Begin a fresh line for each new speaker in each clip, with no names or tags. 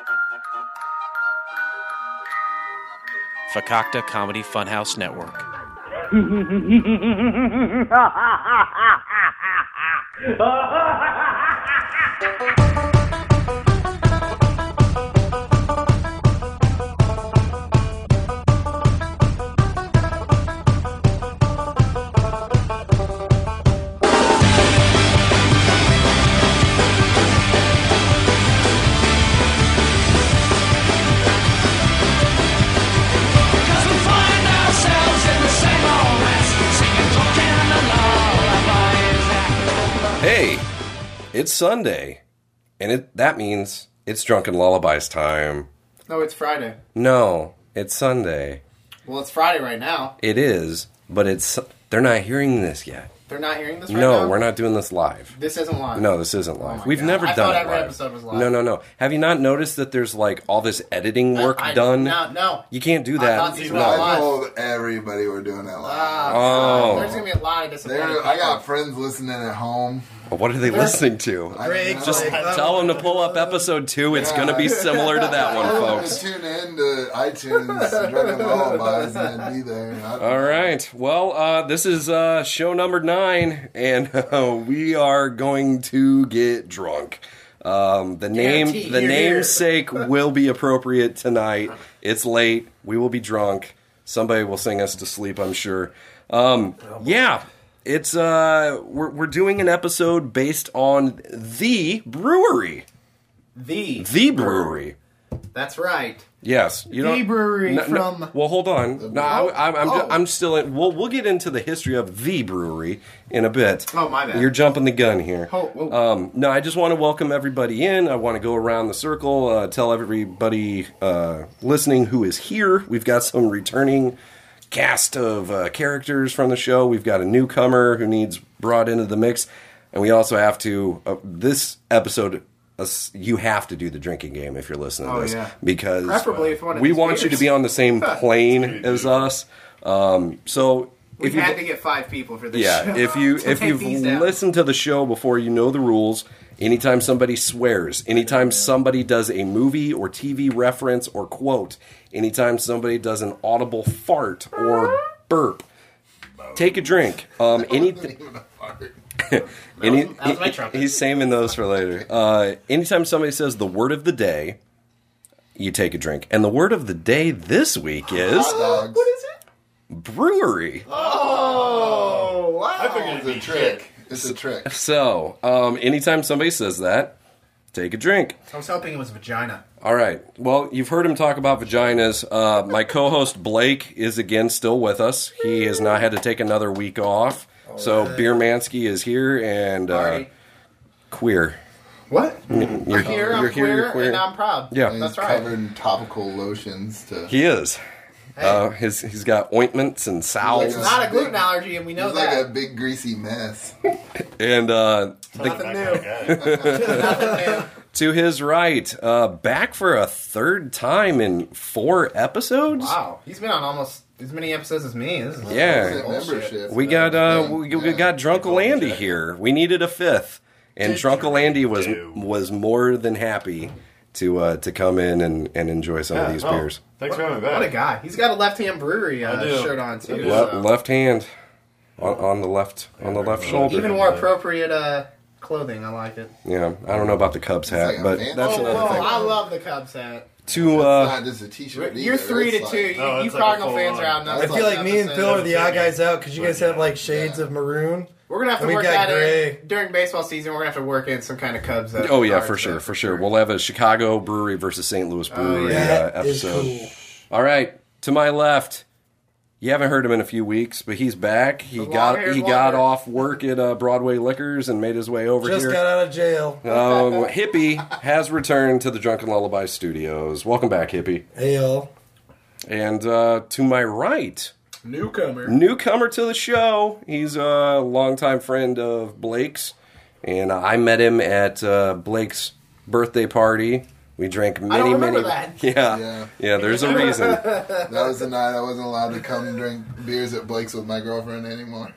Fakakta Comedy Funhouse Network.
Hey, it's Sunday, and that means it's Drunken Lullabies time.
No, it's Friday.
No, it's Sunday.
Well, it's Friday right now.
It is, but they're not hearing this yet.
They're not hearing this right now?
No, we're not doing this live.
This isn't live?
No, this isn't live.
Oh
We've
God.
never
I
done
thought
it
every
live.
episode was live.
No. Have you not noticed that there's like all this editing work done?
No.
You can't do
I
that.
thought these were
No.
live.
I told everybody we're doing that live.
Oh.
There's going to be a lot of disappointed
I got friends listening at home.
What are they listening to?
Greg,
Just tell them to pull up episode 2. It's going to be similar to that one, folks.
Tune in to iTunes, Drunken Lullabies, and then be there.
All right. Well, this is show number 9, and we are going to get drunk. The namesake will be appropriate tonight. It's late. We will be drunk. Somebody will sing us to sleep, I'm sure. Yeah. It's we're doing an episode based on The Brewery. The Brewery.
That's right.
Yes, you
The
don't.
Brewery from.
Well, hold on. No, I'm still in. We'll get into the history of The Brewery in a bit.
Oh, my bad.
You're jumping the gun here.
Oh.
No, I just want to welcome everybody in. I want to go around the circle, tell everybody listening who is here. We've got some returning cast of characters from the show. We've got a newcomer who needs brought into the mix, and we also have to this episode. You have to do the drinking game if you're listening to this, because
preferably if one of
we
these
want
beers.
you to be on the same plane as us. So
We had to get 5 people for this
yeah,
show.
if you've listened to the show before, you know the rules. Anytime somebody swears, anytime somebody does a movie or TV reference or quote, anytime somebody does an audible fart or burp, take a drink. He's saving those for later. Anytime somebody says the word of the day, you take a drink. And the word of the day this week is...
What
is it?
Brewery.
Oh, wow.
I figured it's a trick. It's a trick.
So, anytime somebody says that, take a drink.
I was hoping it was vagina.
All right. Well, you've heard him talk about vaginas. My co-host Blake is again still with us. He has not had to take another week off. So Beermansky is here and queer.
What?
You're
here, I'm queer, and I'm proud.
Yeah.
And
That's
he's
right.
covered in topical lotions.
He is. He's got ointments and salves.
It's not a gluten allergy, and we know
He's
that.
like a big greasy mess.
And
Nothing new.
to his right, back for a third time in 4 episodes.
Wow, he's been on almost as many episodes as me. This is
Yeah.
Membership.
We got we got Drunkle Andy here. We needed a 5th, and Drunkle Andy was more than happy to come in and enjoy some of these beers.
Thanks for having me back.
What a guy! He's got a Left Hand Brewery shirt on too. so.
Left hand on the left shoulder.
Even more appropriate clothing. I like it.
Yeah, I don't know about the Cubs hat,
like a
but
fan.
that's another thing.
I love the Cubs hat.
It's not just a t-shirt.
You're
either.
3 to
It's
2.
like-
No,
you
it's like
Cardinal
a
fans
full
are
on.
out.
I feel like me and Phil are the odd guys out because you guys have like shades of maroon.
We're gonna have to
We
work
got
that
gray.
in during baseball season. We're gonna have to work in some kind of Cubs.
Oh yeah,
cards
for sure. We'll have a Chicago Brewery versus St. Louis Brewery
That is
episode.
cool.
All right, to my left, you haven't heard him in a few weeks, but he's back. He got
long-haired
off work at Broadway Liquors and made his way over
Just
here.
got out of jail.
Hippie has returned to the Drunken Lullaby Studios. Welcome back, Hippie.
Hey y'all.
And to my right, newcomer to the show. He's a longtime friend of Blake's, and I met him at Blake's birthday party. We drank many,
I don't remember
many.
that.
Yeah. There's a reason.
That was the night I wasn't allowed to come drink beers at Blake's with my girlfriend anymore.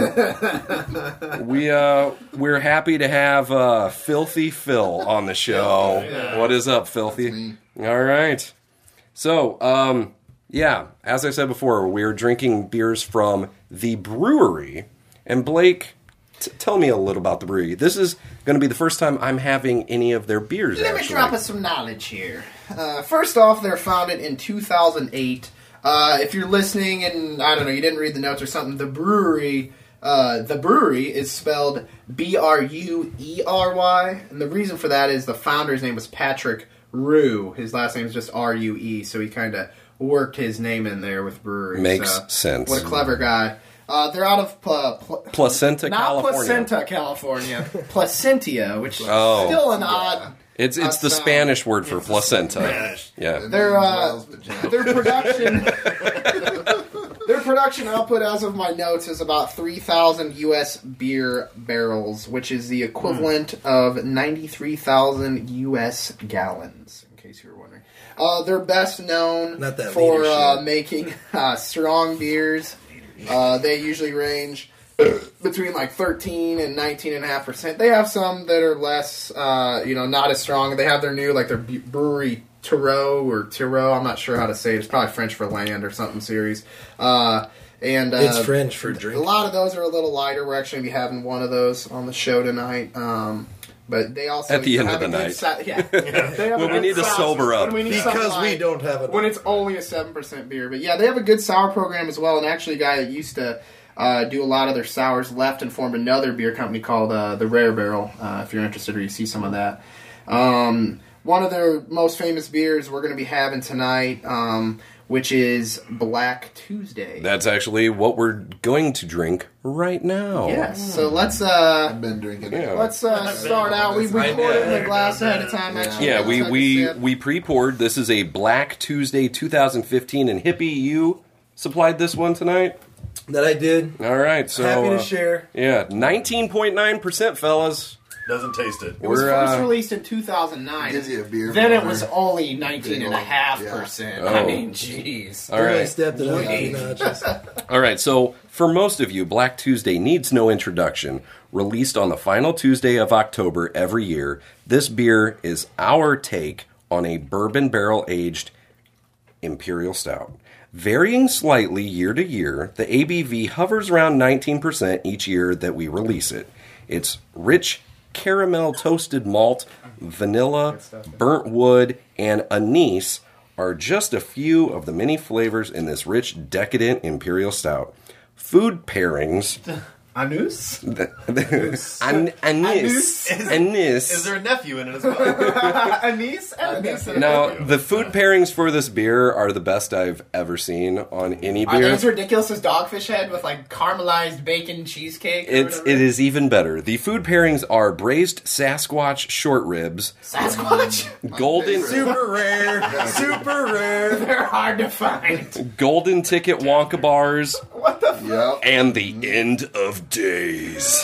Yeah. We're happy to have Filthy Phil on the show.
Yeah.
What is up, Filthy?
Me.
All right. So, yeah, as I said before, we're drinking beers from the brewery. And Blake, tell me a little about the brewery. This is going to be the first time I'm having any of their beers,
Let me drop us some knowledge here. First off, they're founded in 2008. If you're listening and, I don't know, you didn't read the notes or something, the brewery is spelled Bruery, and the reason for that is the founder's name was Patrick Rue. His last name is just Rue, so he kind of worked his name in there with brewery.
Makes sense.
What a clever guy. They're out of
Placentia, California.
Placenta, California. Placentia, which is still an odd.
It's the Spanish word for placenta.
Spanish.
Yeah.
Their production output, as of my notes, is about 3,000 U.S. beer barrels, which is the equivalent of 93,000 U.S. gallons. In case you were wondering, they're best known for making strong beers. They usually range between like 13 and 19.5%. They have some that are less, not as strong. They have their new, like their brewery Tiro. I'm not sure how to say it. It's probably French for land or something series.
It's French for drink.
A lot of those are a little lighter. We're actually going to be having one of those on the show tonight. But they also
at the end of the night. When we need to sober up.
Because we don't have it.
When it's only a 7% beer. But yeah, they have a good sour program as well. And actually a guy that used to do a lot of their sours left and formed another beer company called the Rare Barrel, if you're interested or you see some of that. One of their most famous beers we're going to be having tonight, which is Black Tuesday.
That's actually what we're going to drink right now.
Yes, so let's
I've been drinking it.
let's start out. We poured it in the glass ahead of time. Actually,
Yeah, we pre-poured. This is a Black Tuesday 2015, and Hippie, you supplied this one tonight?
That I did.
All right, so
Happy to share.
Yeah, 19.9%, fellas.
Doesn't taste it.
It was first released in 2009.
Gives you a beer
Then it
flavor.
was only 19.5%.
Yeah.
I mean, jeez.
All right.
I stepped it up a few notches.
All right, so for most of you, Black Tuesday needs no introduction. Released on the final Tuesday of October every year, this beer is our take on a bourbon barrel-aged Imperial Stout. Varying slightly year to year, the ABV hovers around 19% each year that we release it. It's rich caramel toasted malt, vanilla, burnt wood, and anise are just a few of the many flavors in this rich, decadent Imperial Stout. Food pairings...
Anus?
Anise.
Is there a nephew in it as well?
Anise?
Now, the food pairings for this beer are the best I've ever seen on any
Are
beer.
they as ridiculous as Dogfish Head with like caramelized bacon cheesecake?
It is even better. The food pairings are braised Sasquatch short ribs,
Sasquatch?
golden
Super rare. Super rare.
They're hard to find.
golden ticket Wonka bars,
Yep.
and the end of days.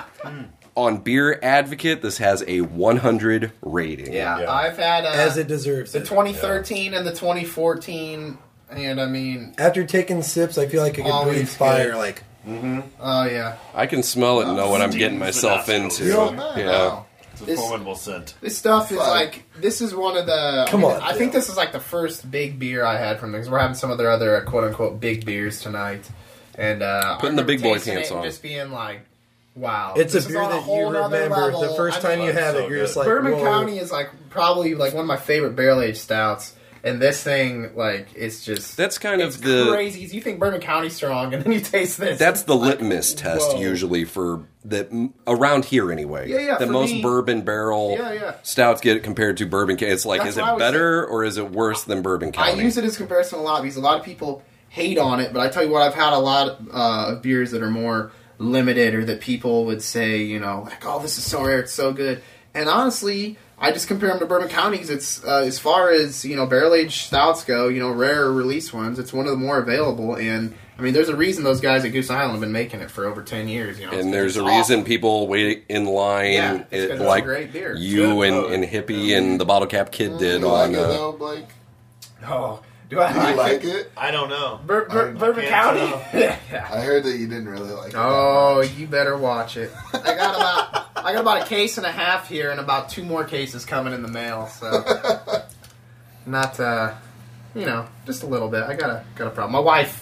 On Beer Advocate, this has a 100 rating.
Yeah. I've had
As it deserves.
the 2013 and the 2014, and I mean,
After taking sips, I feel like I could
Always
breathe fire.
good.
Like,
oh yeah.
I can smell it and know what I'm getting myself into. Yeah.
It's a formidable scent.
This stuff is like, this is one of the...
Come on.
I think this is like the first big beer I had from them, because we're having some of their other quote-unquote big beers tonight. And
Putting the big boy
tasting
pants
it and
on.
just being like, wow.
it's
this
a
is
beer
on
that
whole
you
nother
remember
level.
the first time you have
so
it. You're just like,
Bourbon
whoa.
County is like probably like one of my favorite barrel-aged stouts. And this thing, like, it's just...
That's kind
it's
of the...
crazy. You think Bourbon County's strong, and then you taste this.
That's the
Like,
litmus test
whoa.
usually for the around here anyway.
Yeah,
The
for
most
me-
bourbon barrel stouts get compared to bourbon. It's like,
That's
is it
why I was
better or is it worse than Bourbon
I
County?
use it as comparison a lot because a lot of people hate on it, but I tell you what, I've had a lot of beers that are more limited or that people would say, you know, like, oh, this is so rare, it's so good. And honestly, I just compare them to Bourbon County because it's, as far as, you know, barrel-aged stouts go, you know, rare release ones, it's one of the more available. And, I mean, there's a reason those guys at Goose Island have been making it for over 10 years, you know.
And there's a
It's
reason
awesome.
people wait in line,
Yeah, it's 'cause it's a
like
great beer.
you
Good.
and Hippie and the Bottle Cap Kid did
You like
on...
it though, Blake?
Oh, do I
Do you
like
like
it?
it?
I don't know.
Bourbon
can't
County?
tell.
Yeah.
I heard that you didn't really like it.
Oh, you better watch it. I got about a case and a half here, and about 2 more cases coming in the mail. So Not, just a little bit. I got a problem. My wife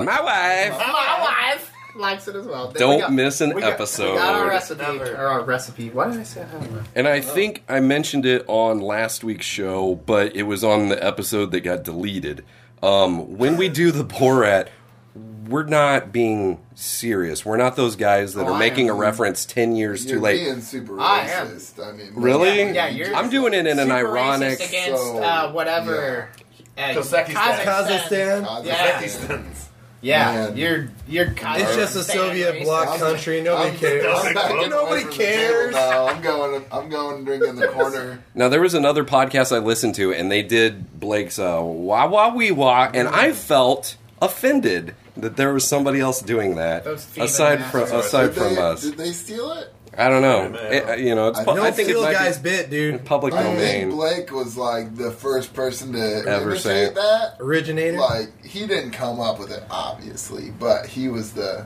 likes it as well.
Don't miss an episode.
We got our recipe. Our recipe. Why did I say that?
And I think I mentioned it on last week's show, but it was on the episode that got deleted. When we do the Borat, we're not being serious. We're not those guys that are making a reference 10 years too late.
You're being super racist. I mean,
really?
Yeah, you're
I'm doing it in an ironic...
against whatever...
Kazakhstan.
Yeah, you're
It's just a Soviet bloc country. Nobody cares. Nobody cares.
I'm going drink in the corner.
Now, there was another podcast I listened to, and they did Blake's Wah Wah Wee Wah, and I felt offended that there was somebody else doing that aside from us.
Did they steal it?
I don't know. I think it's
guy's bit, dude.
Public
I
domain.
think Blake was like the first person to
ever say it.
That
originator.
Like he didn't come up with it, obviously, but he was the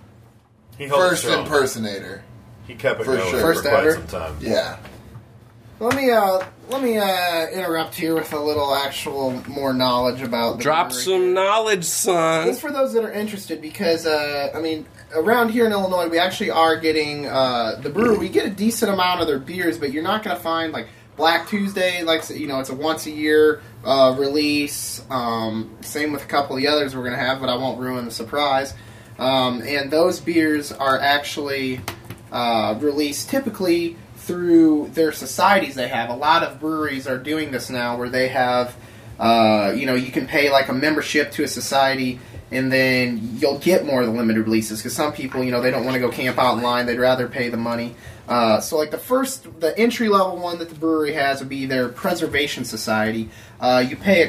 first impersonator.
He kept it
For
going
sure.
for quite some time.
Yeah.
Let me interrupt here with a little actual more knowledge about the
Drop
brewery
some
here.
knowledge, son.
Just for those that are interested, because around here in Illinois, we actually are getting the brewery. We get a decent amount of their beers, but you're not going to find like Black Tuesday. It's a once a year release. Same with a couple of the others we're going to have, but I won't ruin the surprise. And those beers are actually released typically through their societies they have. A lot of breweries are doing this now, where they have, you can pay like a membership to a society, and then you'll get more of the limited releases, because some people, they don't want to go camp out in line. They'd rather pay the money. So like the entry-level one that the brewery has would be their Preservation Society. You pay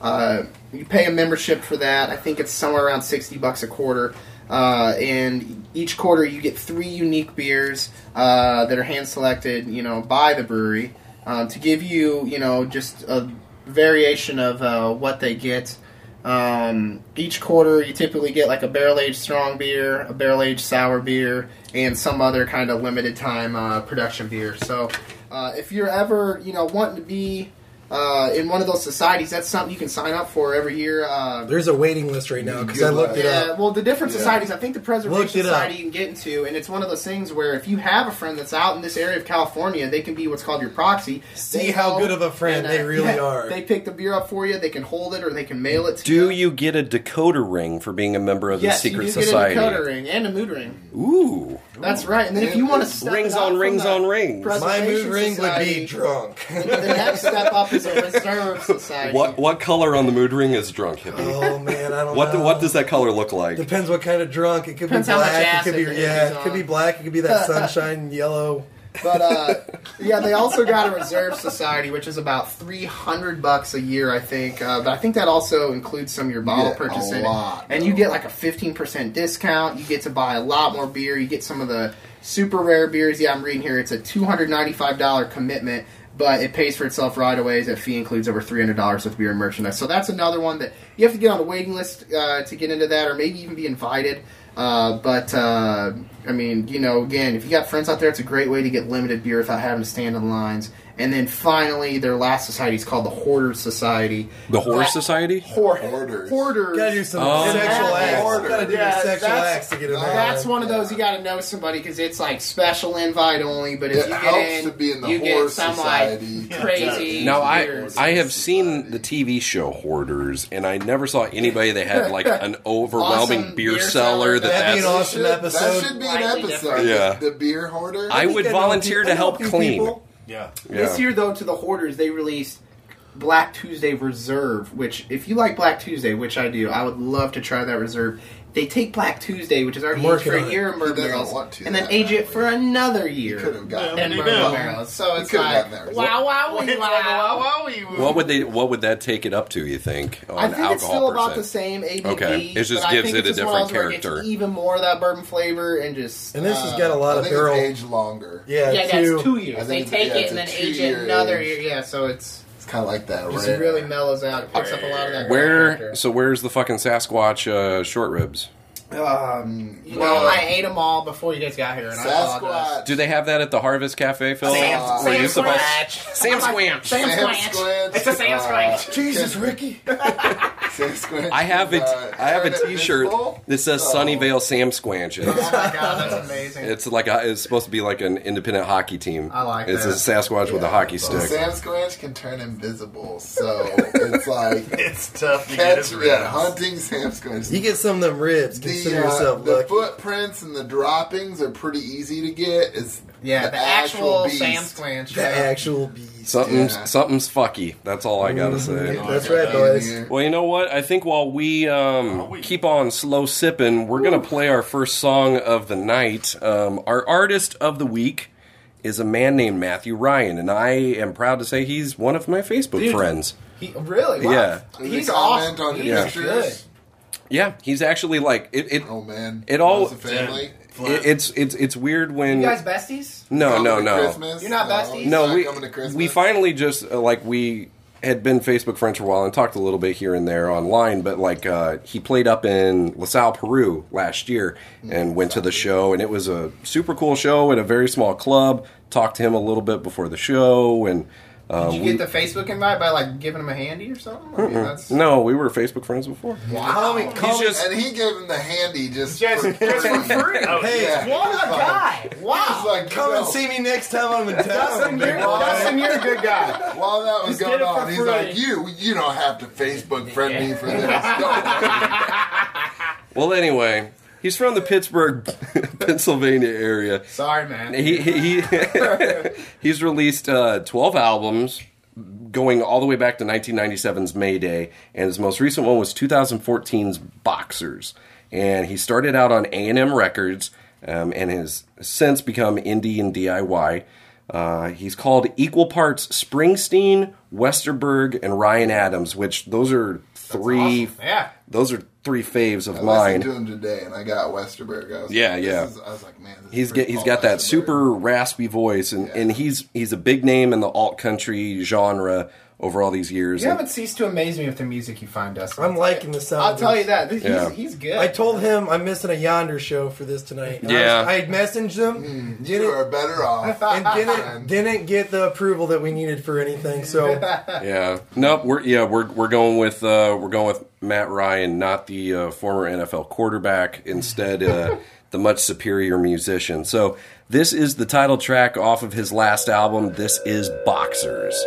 a membership for that. I think it's somewhere around $60 a quarter. And each quarter you get 3 unique beers that are hand-selected, by the brewery to give you, just a variation of what they get. Each quarter you typically get like a barrel-aged strong beer, a barrel-aged sour beer, and some other kind of limited-time production beer. So if you're ever, wanting to be in one of those societies, that's something you can sign up for every year.
There's a waiting list right now, because I looked it up.
Well, the different societies, I think the Preservation Society you can get into, and it's one of those things where if you have a friend that's out in this area of California, they can be what's called your proxy.
See how good of a friend they really are.
They pick the beer up for you, they can hold it, or they can mail it to
you. Do you get a decoder ring for being a member of the secret society?
Yes, you do get a decoder ring and a mood ring.
Ooh.
That's right. And then if you want to step
rings on rings on rings.
My mood ring would be drunk.
The next step up is a reserve society.
What color on the mood ring is drunk, hippie?
Oh man, I don't know.
What does that color look like?
Depends what kind of drunk. It could be black. It could be black. It could be that sunshine yellow.
But they also got a reserve society, which is about $300 a year, I think. But I think that also includes some of your bottle purchasing, and you get like a 15% discount. You get to buy a lot more beer. You get some of the super rare beers. Yeah, I'm reading here. It's a $295 commitment, but it pays for itself right away. That fee includes over $300 with beer and merchandise. So that's another one that you have to get on the waiting list to get into that, or maybe even be invited. Again, if you got friends out there, it's a great way to get limited beer without having to stand in lines. And then finally, their last society is called the Hoarders Society.
The Horse Society?
Hoarders.
Gotta do some sexual acts. Gotta do sexual acts to get in there.
That's one of those you gotta know somebody, because it's like special invite only. But if you get in,
to be in the
you get some
society.
like crazy.
Now,
beers.
I have seen the TV show Hoarders, and I never saw anybody that had like an overwhelming
Awesome
beer
beer
cellar.
cellar.
That'd be an awesome episode.
That should be an episode.
Yeah.
The beer hoarder.
I would volunteer to help clean.
Yeah.
This year, though, to the Hoarders, they released Black Tuesday Reserve, which, if you like Black Tuesday, which I do, I would love to try that Reserve. They take Black Tuesday, which is already aged for a year in bourbon barrels, and then age it for another year
could have gotten
in bourbon barrels. So it's like, wow.
What would that take it up to, you think, on
I think
alcohol
it's still about
percent?
the same ABV.
Okay. It just
but
gives
I think
it a
it's just one
different
of those where it
character.
gets even more of that bourbon flavor and just.
And this has got a lot
I
of
think
barrel.
it's aged longer.
Yeah,
it's 2 years.
I
They
think
take
it's-
it and then
it's a
age it
2-year
another
age.
year. Yeah, so it's
Kind of like that.
just
Right?
really mellows out. It picks up a lot of that. character.
Where's the fucking Sasquatch short ribs?
I ate them all before you guys got here, and I apologize.
Do they have that at the Harvest Cafe, Phil?
Sam Squanch.
Sam Squanch.
Sam Squanch. It's a Sam Squanch.
Jesus, Ricky.
Sam Squanch.
I have a T-shirt that says Sunnyvale Sam Squanch.
Oh my god, that's amazing.
It's it's supposed to be like an independent hockey team.
I like
it's
that.
It's a Sasquatch with a hockey stick.
Sam Squanch can turn invisible, so it's like
it's tough to get his ribs.
Hunting Sam Squanch.
You get some of them ribs. Consider yourself
lucky. The footprints and the droppings are pretty easy to get. It's
the actual Sam Squanch.
The actual beast.
Something's fucky. That's all I gotta say.
That's right, boys.
Well, you know what? I think while we keep on slow sipping, we're gonna play our first song of the night. Our artist of the week is a man named Matthew Ryan, and I am proud to say he's one of my Facebook friends.
Really? Wow.
Yeah.
He's awesome.
He's good.
Yeah, he's actually like it.
Oh man,
it all.
The family.
It's weird when
you guys besties.
No.
You're not besties.
No, we finally just we had been Facebook friends for a while and talked a little bit here and there online, but he played up in LaSalle, Peru last year and went to the show, and it was a super cool show at a very small club. Talked to him a little bit before the show, and
did you get the Facebook invite by giving him a handy or something? I mean,
no, we were Facebook friends before.
Wow.
And he gave him the handy just for free.
Hey,
what a guy! Wow.
Come and see me next time I'm in town.
Dustin, you're a good guy.
While that was going on, he's like, you don't have to Facebook friend me for this.
Well, anyway, he's from the Pittsburgh, Pennsylvania area.
Sorry, man.
He's released 12 albums going all the way back to 1997's Mayday, and his most recent one was 2014's Boxers. And he started out on A&M Records and has since become indie and DIY. He's called equal parts Springsteen, Westerberg, and Ryan Adams, which those are three.
Awesome. Yeah.
Those are three faves of mine.
I listened to him today, and I got Westerberg. I was like, man,
he's got that super raspy voice, and he's a big name in the alt country genre over all these years.
You haven't ceased to amaze me with the music you find, Dustin.
I'm liking the sound.
I'll tell you that. He's good.
I told him I'm missing a Yonder show for this tonight.
Yeah.
I messaged him.
You are better off.
And didn't get the approval that we needed for anything. So
yeah, nope. We're going with Matt Ryan, not the former NFL quarterback. Instead, the much superior musician. So this is the title track off of his last album. This is Boxers.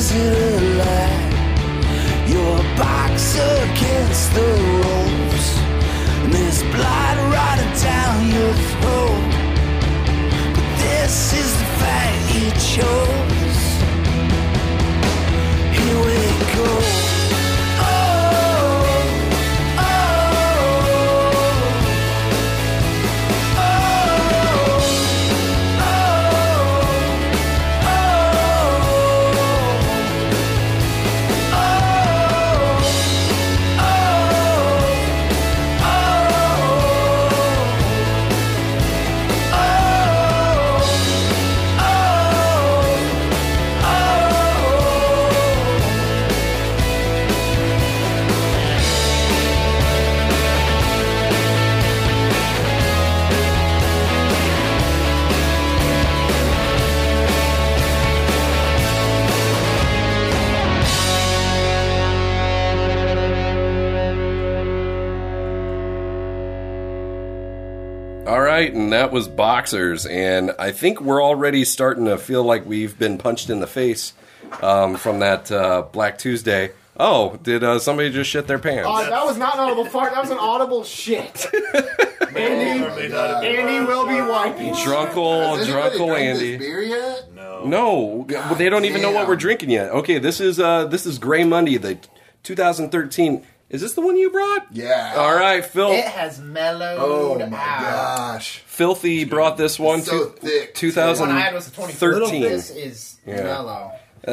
is it a lie? You're a boxer against the ropes, and there's blood running down your throat. But this is the fight you chose. Here we go.
And that was Boxers, and I think we're already starting to feel like we've been punched in the face from that Black Tuesday. Oh, did somebody just shit their pants?
That was not an audible fart. That was an audible shit. Andy will be wiping.
Drunkle Andy.
Beer yet?
No, they don't even know what we're drinking yet. Okay, this is Grey Monday, the 2013. Is this the one you brought?
Yeah.
All right, Phil.
It has mellowed
Oh my
out.
gosh.
Filthy brought this one
so
to
thick.
2013.
This is mellow.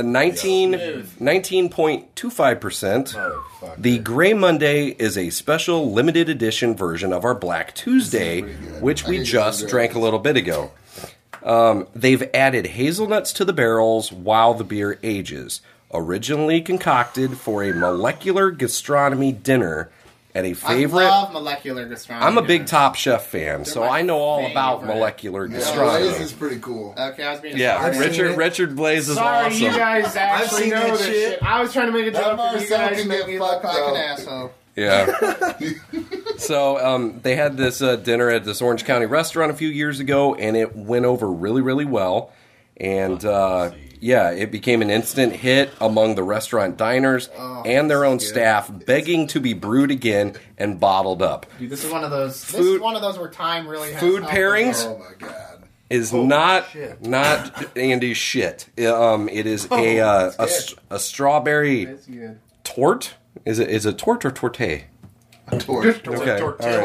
19.25%. The Grey Monday is a special limited edition version of our Black Tuesday, which we just drank a little bit ago. They've added hazelnuts to the barrels while the beer ages. Originally concocted for a molecular gastronomy dinner at a favorite...
I love molecular gastronomy.
I'm a big Top Chef fan, so I know all about molecular gastronomy.
Blaze is pretty cool.
Okay, I was being
Richard Blaze is
Sorry,
awesome.
you guys actually know this shit. I was trying to make a joke, but you guys
make
me look like an asshole.
Yeah. So they had this dinner at this Orange County restaurant a few years ago, and it went over really, really well. And it became an instant hit among the restaurant diners and their own staff, begging to be brewed again and bottled up.
Dude, this is one of those. This is one of those where time really has
food pairings.
Oh my god.
Is not Andy's shit. It is a strawberry tort. Is it tort or torte?
Tortilla.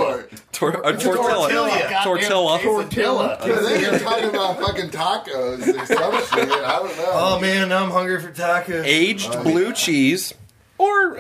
Tortilla.
They're talking about fucking tacos or some shit. I don't know.
Oh man, I'm hungry for tacos.
Aged blue cheese or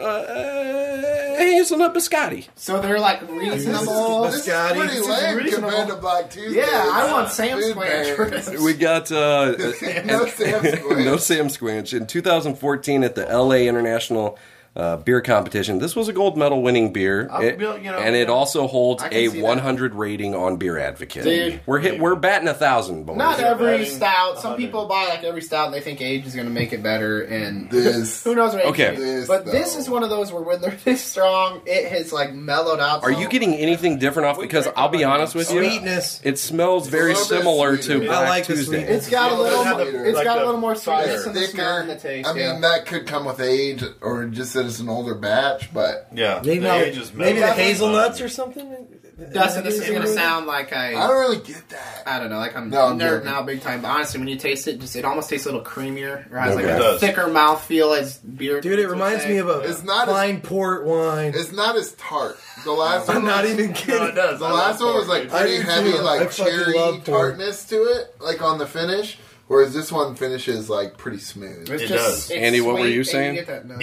hazelnut biscotti.
So they're like reasonable.
This is pretty lame compared to Black Tuesday.
Yeah, I want Sam Squanch.
We got
no Sam Squanch.
No Sam Squanch. In 2014 at the LA International beer competition. This was a gold medal winning beer, it also holds a 100 rating on Beer Advocate.
Dude.
We're batting 1,000, boys.
Not every stout. Some people buy like every stout and they think age is going to make it better, and who knows what age is. But this is one of those where when they're this strong, it has like mellowed out.
Are you getting anything different off? Because I'll be honest with you,
sweetness.
It smells very similar to Black Tuesday.
It's got a little more sweetness in the smell and the taste.
I mean, that could come with age, or just that it's an older batch, but
maybe the hazelnuts or something.
Dustin, this is going to sound like
I don't really get that.
I don't know, like I'm nerd now big time. But honestly, when you taste it, it almost tastes a little creamier, or has like a thicker mouthfeel as beer.
Dude, it reminds me of a fine port wine.
It's not as tart. The last one,
I'm not even kidding.
No, it does. The last one was like pretty heavy, like cherry tartness to it, like on the finish. Whereas this one finishes like pretty smooth.
It does.
Andy, what were you saying?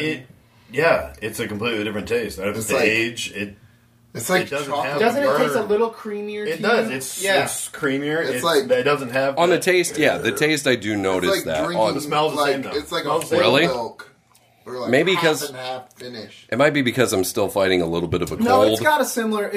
It's a completely different taste. I it's the like, age.
It's like
doesn't it taste a little creamier?
It does. It's creamier. It's like it doesn't have
on the taste. Yeah, the taste I do notice
like
that.
The smell the same.
It's like
a
really
milk. Or like
maybe
half
because
and half finish.
It might be because I'm still fighting a little bit of a cold.
No, it's got a similar.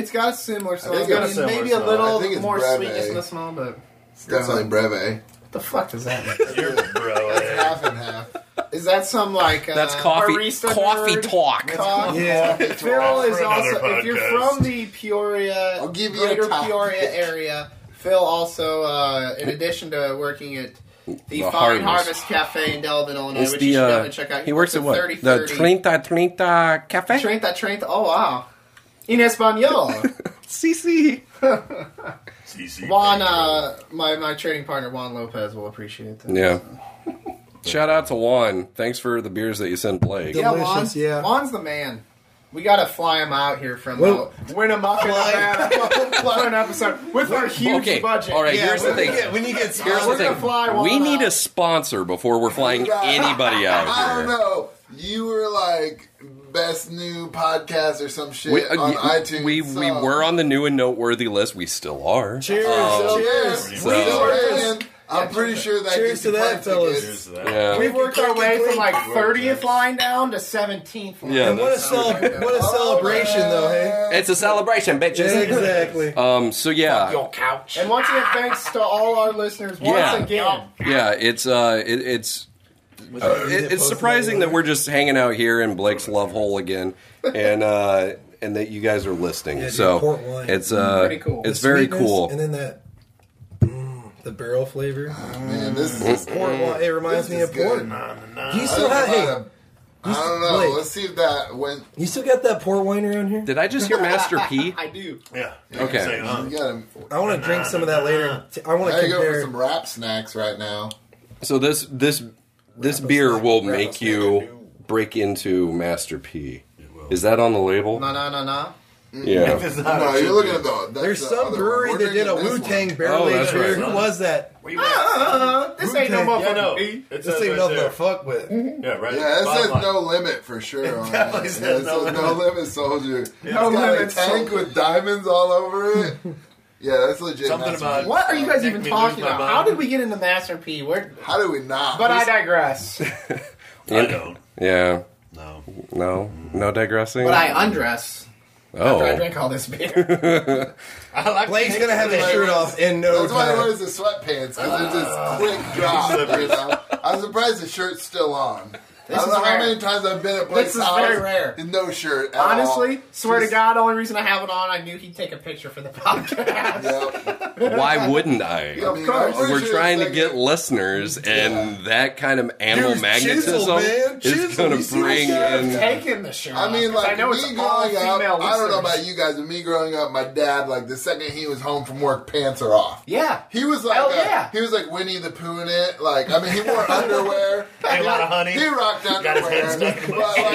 So maybe a little more sweetness in the smell, but
it's definitely Breve.
What the fuck does that mean?
It's half and half.
Is that some like
that's coffee talk?
Yeah, Phil is also. If you're from the Peoria,
I'll give you
greater Peoria area, Phil also, in addition to working at The Fine Harvest Cafe in Delavan, Illinois, which you should definitely check out.
He works at what?
3030.
The 30 Cafe?
30. Oh, wow. In Espanol.
CC.
Juan, my trading partner, Juan Lopez, will appreciate that.
Yeah. Shout out to Juan. Thanks for the beers that you sent Blake.
Delicious, Juan's the man. We gotta fly him out here from Winnemucca, Nevada, for an episode with our huge budget.
All right, here's the thing.
We need to get
We need a sponsor before we're flying anybody out here.
I don't know. You were like best new podcast or some shit on iTunes.
We were on the new and noteworthy list. We still are.
Cheers.
I'm pretty sure that
cheers to that, fellas.
Yeah.
We've worked our way from like 30th line down to 17th line.
Yeah,
and what a celebration, though, hey?
It's a celebration, bitches.
Yeah, exactly.
So yeah.
Fuck your couch. And once again, thanks to all our listeners once again.
Yeah, it's surprising that we're just hanging out here in Blake's love hole again, and that you guys are listening.
Yeah,
so
port wine.
it's
pretty cool.
It's very cool.
And then that the barrel flavor.
Man, this is
port wine. It reminds me of port. Do you still have?
I don't know.
Blake,
let's see if that went.
You still got that port wine around here?
Did I just hear Master P?
I do.
Yeah.
Okay.
You gotta,
I want to drink some of that later. I want to
go for
compare.
some wrap snacks right now.
So this beer will make you break into Master P. Is that on the label?
No.
Yeah.
No, you're looking at
There's some brewery that did a Wu-Tang barrel aged beer. Who was that?
This ain't no motherfucking P.
This ain't nothing to fuck with.
Yeah, right.
Yeah, it says no limit for sure. On that. It says no limit soldier.
No
It's got
limit
a tank with diamonds all over it. Yeah, that's legit.
Something about
What are you guys even
Make me
talking
lose my
about?
mind.
How did we get into Master P?
How do we not?
But I digress.
I don't.
Yeah. No digressing.
But I undress.
Oh.
After I drink all this beer.
I like
Blake's gonna have his shirt off in no
That's why he
time.
wears the sweatpants, because it's just quick drop. You know? I'm surprised the shirt's still on. I don't know how many times I've been at Blake's
This is
house
very rare.
with no shirt at
Honestly,
all.
swear to God, only reason I have it on, I knew he'd take a picture for the podcast.
Yep.
Why wouldn't I?
Of course.
We're trying to get listeners, and that kind of animal
Dude,
magnetism
chisel, man.
is
Chisel,
going
you
to
see
bring
I've
in.
taken the shirt
I mean,
off, 'cause
like,
I know
me
it's
growing
all
up,
female
I don't know
listeners.
about you guys, but me growing up, my dad, like, the second he was home from work, pants are off.
Yeah.
He was like,
Hell yeah.
he was like Winnie the Pooh in it. Like, I mean, he wore underwear.
Ate a lot of honey.
He rocked
Got his head
underwear.
stuck in
But, like,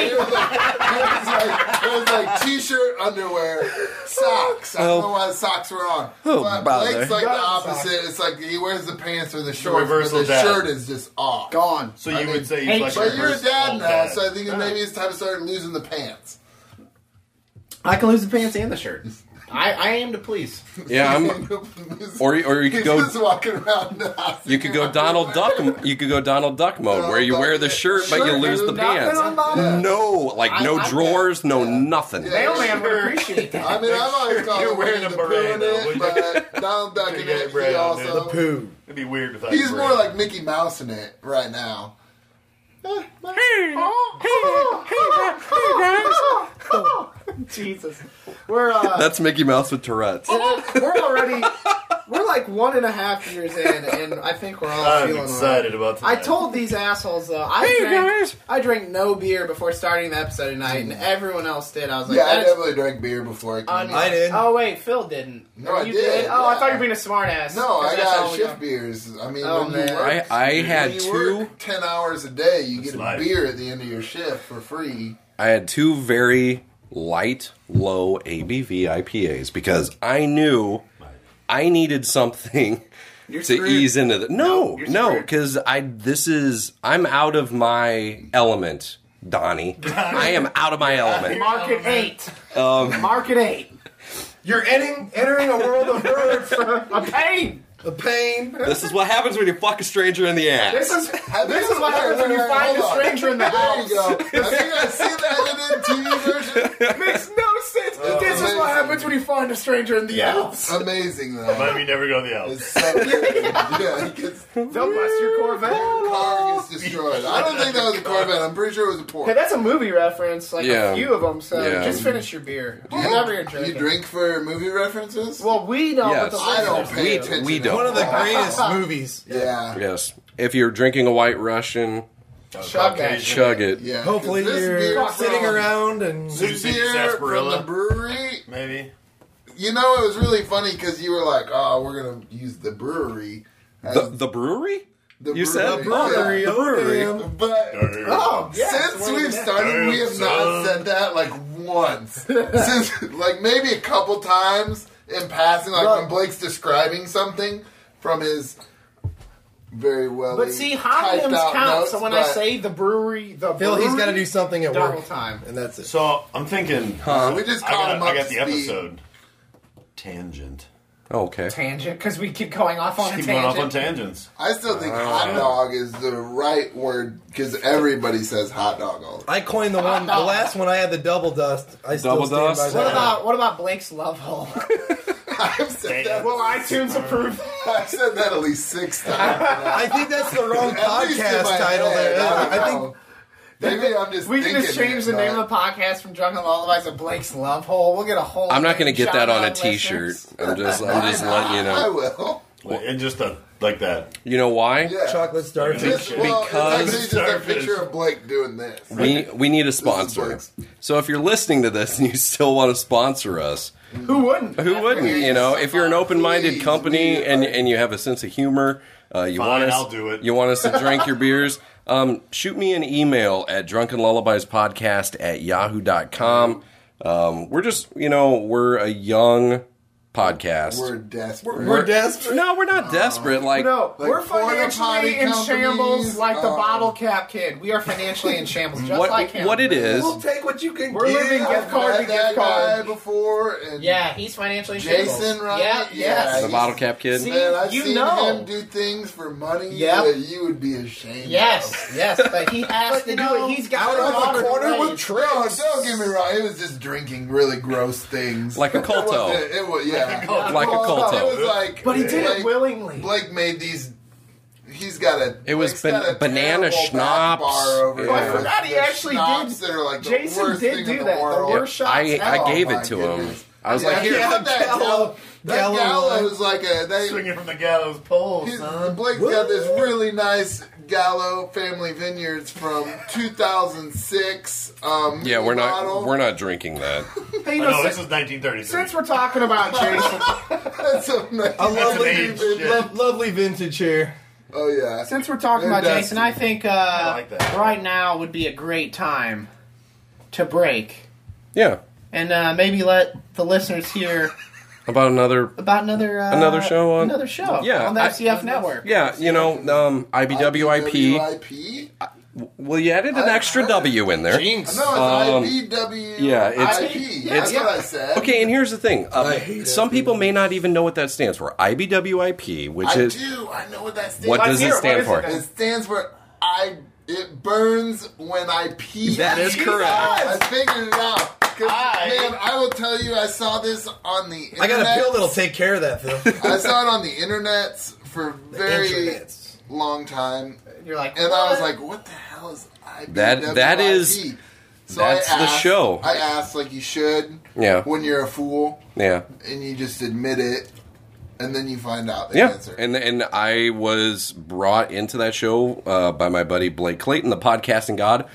it was like t-shirt, underwear, socks. I don't know why the socks were on. But
bother.
Blake's like the opposite. It's like he wears the pants or the shorts, but
reversal
the
dad.
shirt is just off.
Gone.
So you would say
hate
he's like
But you're a
reverse
dad
old
now,
dad.
so I think maybe it's time to start losing the pants.
I can lose the pants and the shirt. I aim to please.
Yeah, or you could
He's
go.
just walking around the house.
You could go Donald Duck. You could go Donald Duck mode, where you wear the shirt but you lose the pants.
No.
No
I
drawers, no nothing.
Mailman would appreciate that.
I mean, I've always called
You're
him
wearing
Winnie
a
the
beret,
Pooh
though,
in it,
wouldn't
but Donald Duck in
You get
it,
beret
he
on there.
also...
Pooh.
It'd be weird without
He's
your
more
brain.
like Mickey Mouse in it right now.
Jesus. We're
That's Mickey Mouse with Tourette's.
we're like 1.5 years in, and I think we're all
I'm
feeling
excited about
I
tonight.
told these assholes though, I drank no beer before starting the episode tonight, and everyone else did. I was like,
Yeah, I
that's
definitely drank beer before I came in.
I did.
Oh wait, Phil didn't.
No, I
You
did,
Oh, I
yeah.
thought you were being a smartass.
No,
'cause
I
that's all
got
we
shift
got.
beers. I mean,
Oh,
when
man.
you work,
I had
when you
two.
work 10 hours a day, you get a
life.
beer at the end of your shift for free.
I had two very light, low ABV IPAs because I knew I needed something to
screwed.
ease into the. No,
you're
no,
screwed.
because I'm out of my element, Donnie. I am out of my element.
Market 8. Market 8.
You're entering a world of birds.
A pain.
A pain.
This is what happens when you fuck a stranger in the ass.
This is what happens when you find a stranger in the
There
house.
you go. Have you guys seen that in the TV version?
Makes no sense. This is what happens when you find a stranger in the house.
Amazing, though.
Might be never go to the house.
It's so good. Yeah, he gets,
They'll bust your Corvette.
car gets destroyed. I don't think that was a Corvette. I'm pretty sure it was a Porsche.
Hey, that's a movie reference, like
Yeah.
a few of them. So
Yeah.
just finish your beer. Whatever you're drinking.
You drink for movie references?
Well, we don't.
Yes.
But the
I don't
listeners
pay
do.
attention.
we
to
don't.
One of the greatest movies.
Yeah.
Yes. if you're drinking a White Russian,
Chug
it.
Yeah,
Hopefully you're sitting around and...
This beer from the brewery,
maybe.
You know, it was really funny because you were like, "Oh, we're gonna use the brewery."
The brewery?
You
said
the brewery.
Yeah, the brewery.
But since we've started, we have not said that like once. Since like maybe a couple times in passing, like when Blake's describing something from his very well.
But see, homonyms count. So when I say the brewery,
Phil, he's got to do something at
double
work,
time,
and that's it.
So I'm thinking,
we just caught him up.
I got the
speed.
episode. Tangent.
Oh, okay.
Tangent, because we keep going off on a tangent.
Going off on tangents.
I still think hot dog is the right word because everybody says hot dog all the time.
I coined the last one I had the double dust. I still
Double
stand
dust?
by that.
What about Blake's Love Hole?
I've said that.
Will iTunes approve?
I've said that at least 6 times.
I think that's the wrong
At least in
podcast
my
title
head,
there.
I
I
think maybe I'm just.
We can just
thinking
change
it,
the name of the podcast from Drunken Lullabies to Blake's Love Hole. We'll get a whole.
I'm not going to get that on a
shout-out
T-shirt.
listeners.
I'm just letting you
I
know.
will.
And just like that.
You know why?
Yeah.
Chocolate starfish.
It's actually just a
Starfish.
picture of Blake doing this.
We need a sponsor.
Blake's.
So if you're listening to this and you still want to sponsor us,
Who wouldn't?
who wouldn't? You know, if you're an open-minded
Please,
company
we-
and you have a sense of humor, you want us,
I'll do it.
You want us to drink your beers. Shoot me an email at drunkenlullabiespodcast@yahoo.com. We're just, we're a young podcast.
We're desperate.
We're desperate.
No, we're not desperate. Like,
No,
Like
we're
porta potty
financially in shambles
companies,
like the bottle cap kid. We are financially in shambles, just like him.
what it is.
We'll take what you can
We're
give.
living gift
I've
card to
met that
gift card.
guy before. And
Yeah, he's financially in shambles.
Jason, right?
Yeah, yes.
The bottle cap kid.
See,
Man, I've
you
seen
know.
him do things for money
Yep.
that you would be ashamed
Yes,
of.
yes, but he has to do it. He's got
out
a
of the
daughter to
corner with
raise.
tricks.
No, don't get me wrong. It was just drinking really gross things.
Like a culto.
It was, yeah.
Like a culto.
It was like,
But he did it
Blake-
willingly.
Blake made these. He's got a.
It was
Blake's got a
banana
terrible back
schnapps.
bar over
Yeah.
Oh, I
there.
forgot he
The
actually
schnapps
did.
That are like the
Jason
worst
did
thing
do
in the
that. The
world.
worst shots
I
ever.
gave
my
it to him.
goodness.
I was
Yeah,
like,
he
here.
had that
Gallo-
that
Gallo
Gallo
line.
was like a. They,
Swinging from the gallows pole, son.
Blake's got this really nice Gallo Family Vineyards from 2006.
Yeah, we're
model.
not drinking that.
Hey,
No,
since,
this is 1933.
since we're talking about Jason,
That's a nice.
A lovely,
age shit.
lovely vintage here.
Oh yeah.
since we're talking
They're
about Jason,
dusty.
I think
like that.
right now would be a great time to break
Yeah.
and maybe let the listeners hear
About another.
about another
show on-
another show
Yeah,
on the
I-
FCF network.
Yeah, IBWIP.
IBWIP?
Well, you added an extra W in there.
No, it's IBW.
yeah, it's-
IP. That's
it's-
what I said.
Okay, and here's the thing.
hate
Some
that
people may not even know what that stands for. IBWIP, which
I
is
do. I know what that stands
what
for.
does it
What
stand
is
for?
it then?
It stands for it burns when I pee.
That is correct.
I figured it out. 'Cause,
I-
man, I will tell you, I saw this on the internet.
I got a pill that'll take care of that, Phil.
I saw it on the internets for a very
internets.
long time,
You're like,
and I was
what?
like, "What the hell is IBWIP?"
That is-
So
that's
I
the
asked-
show.
I asked, like you should,
Yeah.
when you're a fool,
Yeah.
and you just admit it, and then you find out the
Yeah,
answer.
and I was brought into that show by my buddy Blake Clayton, the podcasting god.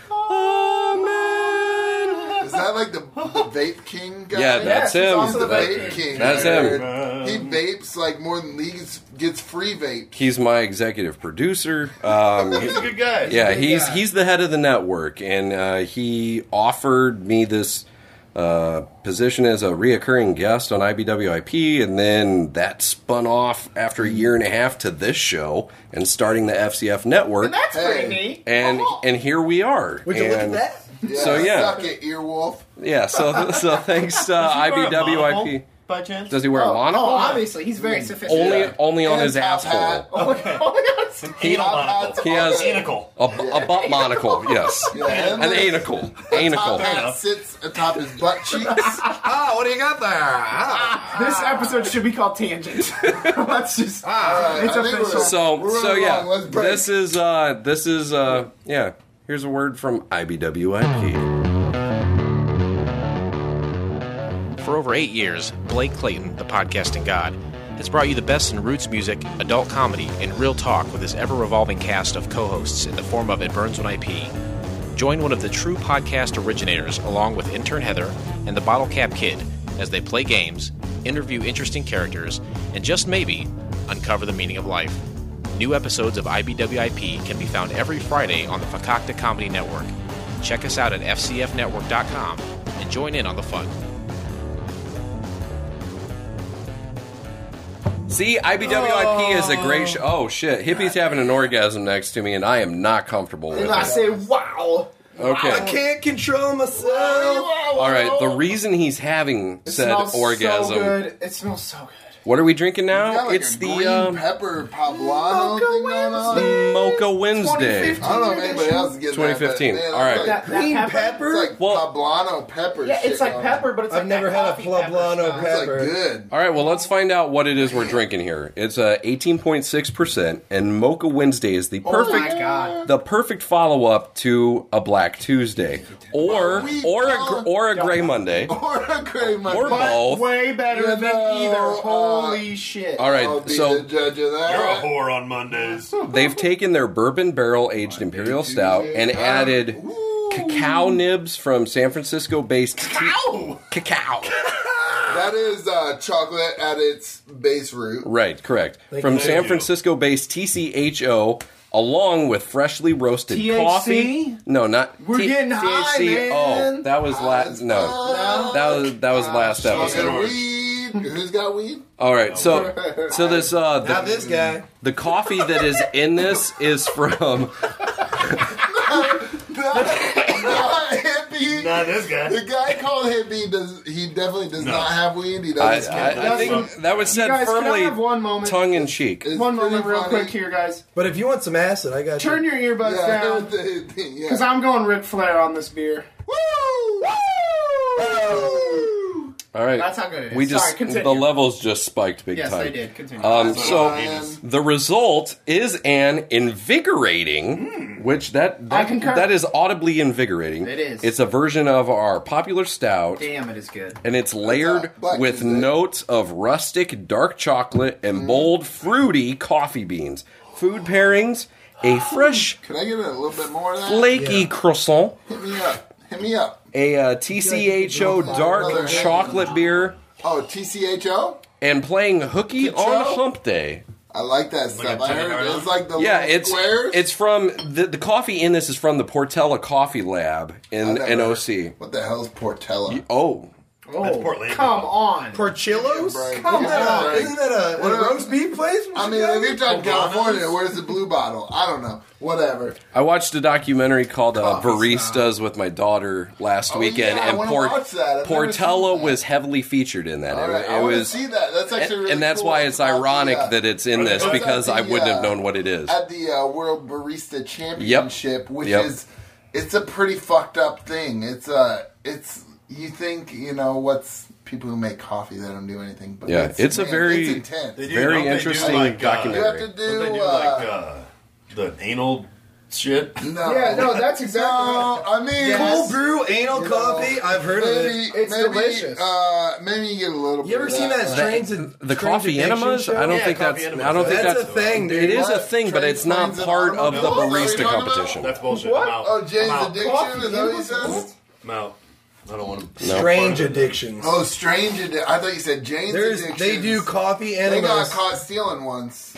Amen.
Is that like the vape king guy?
Yeah, that's
he's
him.
also
The
the
vape king.
That's
I
him.
heard. He vapes like more than gets free vape.
He's my executive producer.
He's a good guy.
Yeah,
Good
he's
guy.
he's the head of the network, and he offered me this position as a reoccurring guest on IBWIP, and then that spun off after a year and a half to this show and starting the FCF network,
And that's pretty
Hey.
neat.
and
Oh.
and here we are.
Would you look at
And-
that?
Yeah,
So, yeah.
suck it, earwolf.
Yeah, so thanks
Does he wear a
IBWIP.
monocle, by chance?
Does he wear a monocle?
Oh, obviously, he's very sophisticated.
Only on
And
his
top
asshole.
hat.
Anal monocle.
He has
Anacle.
a butt monocle. Yes,
Yeah, and
an
the
anacle.
top
Anacle.
hat sits atop his butt cheeks.
Ah, what do you got there? Ah.
This episode should be called Tangent. Let's just.
All right,
It's
I think
official.
So
we're
so
running
yeah,
long. Let's break.
this is yeah. Here's a word from IBWIP.
For over 8 years, Blake Clayton, the podcasting god, has brought you the best in roots music, adult comedy, and real talk with his ever-revolving cast of co-hosts in the form of It Burns When I Pee. Join one of the true podcast originators along with intern Heather and the Bottle Cap Kid as they play games, interview interesting characters, and just maybe uncover the meaning of life. New episodes of IBWIP can be found every Friday on the Fakakta Comedy Network. Check us out at fcfnetwork.com and join in on the fun.
See, IBWIP is a great show. Oh, shit. Hippie's having an orgasm next to me, and I am not comfortable with
And I
it.
say, wow.
Okay.
I can't control myself.
All right, the reason he's having
It
said
smells
orgasm...
so good. It smells so good.
What are we drinking
You
now?
got like
It's
a
the
green pepper poblano thing going on.
Mocha Wednesday.
2015.
I don't know if anybody else is getting
2015.
that. But, man,
All right.
Like,
That
Green pepper?
it's like
Well-
poblano pepper.
Yeah,
shit
it's like
going
pepper, but it's
I've
like
never
that
had a
coffee pepper
poblano
style.
on. It's like
pepper.
good.
All right, well, let's find out what it is we're drinking here. It's 18.6%, and Mocha Wednesday is the perfect,
my God.
the perfect follow-up to a Black Tuesday, or a Gray Monday,
Or a gray Monday.
or both.
Way better
You
than
know,
either. Holy shit.
All right,
I'll be
so
the judge of that.
You're a whore on Mondays.
they've taken their bourbon barrel-aged imperial stout and added cacao nibs from San Francisco-based cacao.
That is chocolate at its base root.
Right, correct. From
you.
San Francisco-based TCHO, along with freshly roasted
THC?
coffee. No, not
We're getting high, man.
Oh, that was last. No, that was last
Smoking
episode.
weed. Who's got weed?
All right, so this
Not this guy.
the coffee that is in this is from
Not hippie.
Not this guy.
The guy called hippie he definitely does
No.
not have weed. He
I,
doesn't.
I think that was said
guys, can I
firmly
have one moment?
tongue in cheek.
It's
One
pretty
moment, real
funny.
quick here, guys.
But if you want some acid, I got
Turn
you.
your earbuds
Yeah,
down, because I'm going Ric Flair on this beer.
All right,
That's how good it is.
We just
Sorry, continue.
the levels just spiked big
Yes,
time.
they did. Continue.
So the result is an invigorating, which
I concur.
that is audibly invigorating.
It is.
It's a version of our popular stout,
Damn, it is good.
and it's layered
Black
with
Tuesday.
notes of rustic dark chocolate and bold fruity coffee beans. Food pairings: a fresh
Can I get a little bit more of that?
flaky croissant,
Hit me up. Hit me up.
a TCHO dark chocolate beer,
Oh, TCHO?
and playing hooky on Hump Day.
I like that stuff.
a
I heard
Teddy
it's like the
Yeah,
little squares.
it's from the coffee in this is from the Portella Coffee Lab in OC.
What the hell's Portella?
Oh,
That's Portland.
Come on.
Portillo's?
Brian,
Come
give me a
on.
break.
Isn't that a roast beef place?
I mean, if you're talking California, where's the blue bottle? I don't know. Whatever.
I watched a documentary called
Coffee
Baristas with my daughter last weekend,
yeah, I
and
wanna watch that. I've never seen
Portella
that.
was heavily featured in that.
All right,
It
I want to
was,
see that. That's actually really
and that's
cool.
why it's ironic that it's in this
It's
because
at
I
the,
wouldn't have known what it is.
At the World Barista Championship, which
Yep.
it's a pretty fucked up thing. It's you think, what's people who make coffee, they don't do anything. But
Yeah, it's a very-
it's intense.
They do-
Very
don't they do
interesting
like,
documentary.
You have to
Don't they
do,
do like the anal shit?
no.
Yeah, no, that's exactly
No, I mean,
Cold brew anal coffee? I've heard of
maybe,
it.
It's
maybe,
delicious.
Maybe you get a little bit
You ever
of
seen that strange
The coffee
addiction
enemas?
show?
I don't
Yeah,
think
coffee
that's.
enemas.
I don't think
That's
that's
a thing, dude.
It is a
What?
thing, but it's not
Trains
part
and
of the
automobiles? Are you
barista
talking about?
competition.
That's bullshit.
What?
I'm out.
Oh, Jane's
I'm out.
Addiction?
Coffee
Is that what you said?
enemas?
I'm out. I don't want to.
Strange addictions.
Oh, Strange Addiction. I thought you said Jane's Addiction.
They do coffee
They got
enemas.
caught stealing once.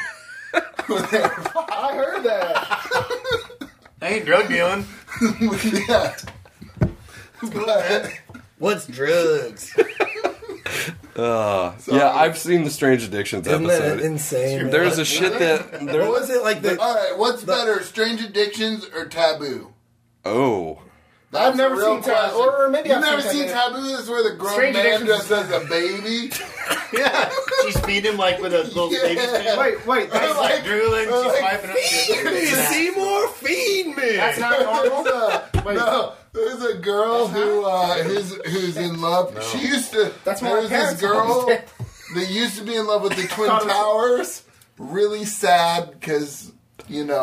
I heard that.
I ain't drug dealing.
Yeah. But,
What's drugs?
Yeah, I've seen the Strange Addictions
Isn't that
episode.
insane? man?
There's a shit that
What
there.
was it like?
all right, what's better, Strange Addictions or Taboo?
Oh,
That's
I've never
a real
seen Taboo,
question.
or maybe
You've
I've
never
seen
seen
Taboo.
Taboo? This is where the grown
Strange
man
Addictions
dressed as a baby.
Yeah, she's feeding him like with a little
Yeah.
baby spoon.
Wait,
He's like drooling. She's
like,
wiping up.
Seymour, feed me.
that's not normal. Wait.
No, there's a girl who's in love. She used to.
That's
there
my
was
parents
this girl
always did.
that used to be in love with the Twin
Thought it was-
Towers. Really sad because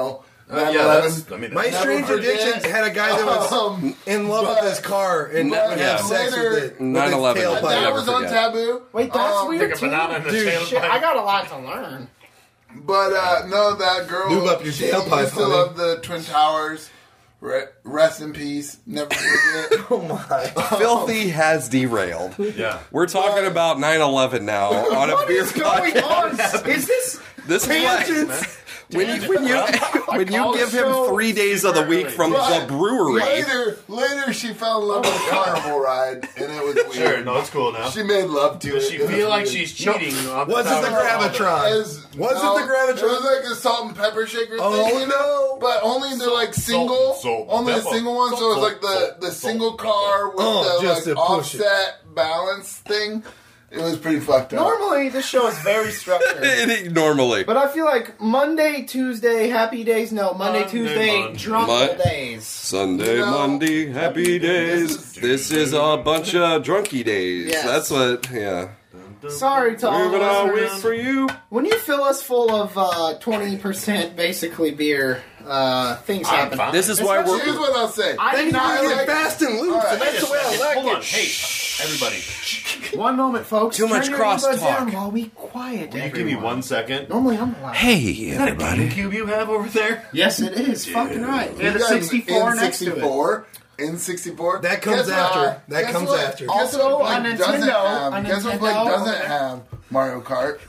My Strange Addiction had a guy that was in love with his car and would have sex with it.
9/11.
That was on Taboo.
Wait, that's weird too.
Dude,
shit, I got a lot to learn.
But no, that girl.
Lube up your
she
tailpipe,
used to
honey.
love the Twin Towers. Rest in peace. Never forget.
Oh my!
Filthy has derailed.
Yeah.
We're talking about 9/11 now on a beer
Going
podcast.
on? Is this
This is what, when you give him 3 days of the week from the brewery.
Later, she fell in love with a carnival ride, and it was weird.
Sure, no, it's cool now.
She made love to it.
Does she feel like she's cheating?
Was it the Gravitron? Was it the Gravitron?
It was like a salt and pepper shaker
Oh,
thing. You know?
no.
But only the like single,
Salt,
only the
pepper.
single one. So it was like the single car with the
just
like
to push it.
offset balance thing. It was pretty fucked up.
normally this show is very structured.
Normally.
But I feel like Monday, Tuesday, happy days. No, Monday, Tuesday,
Monday.
drunk days.
Sunday,
No.
Monday, happy days. This is a bunch of drunky days.
Yes.
That's what, yeah.
Sorry to all
Moving on with
listeners.
for you.
When you fill us full of 20% basically beer, things
I'm
happen.
fine.
This is why
Here's
we're...
what I'll say.
I did not
Get it
like
fast and loose.
Alright.
That's the way I like
Hold on,
it.
hey, everybody.
One moment, folks.
Too much
Turn your earbuds
crosstalk.
down while we quiet
Will you
everyone.
give me 1 second?
Normally I'm allowed.
Hey,
Is that a GameCube you have over there?
Yes, it is. Fucking right.
You
And a
got
64 next to it.
N64. N64.
That comes
Guess
after.
what?
That
Guess
comes
what?
after.
Guess
Also,
what
a
Blake doesn't
Nintendo-
have?
a
Guess what Blake
Nintendo-
doesn't have? Mario Kart.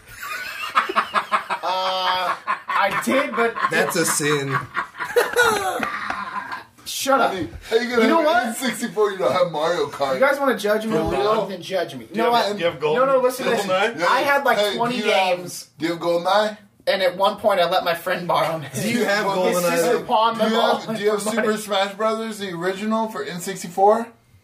I did, but
That's a sin.
shut up.
How you gonna
You know
have
what?
N64? You don't have Mario Kart.
You guys want to judge me?
For real?
Then judge me.
Do you have gold?
No, listen to this.
GoldenEye?
I had like
Hey,
20
do you have-
games,
Do you have GoldenEye?
and at one point I let my friend borrow his.
Do you have
His
His sister
GoldenEye?
pawned them all.
Do you have
for
Super
money.
Smash Brothers, the original for N64?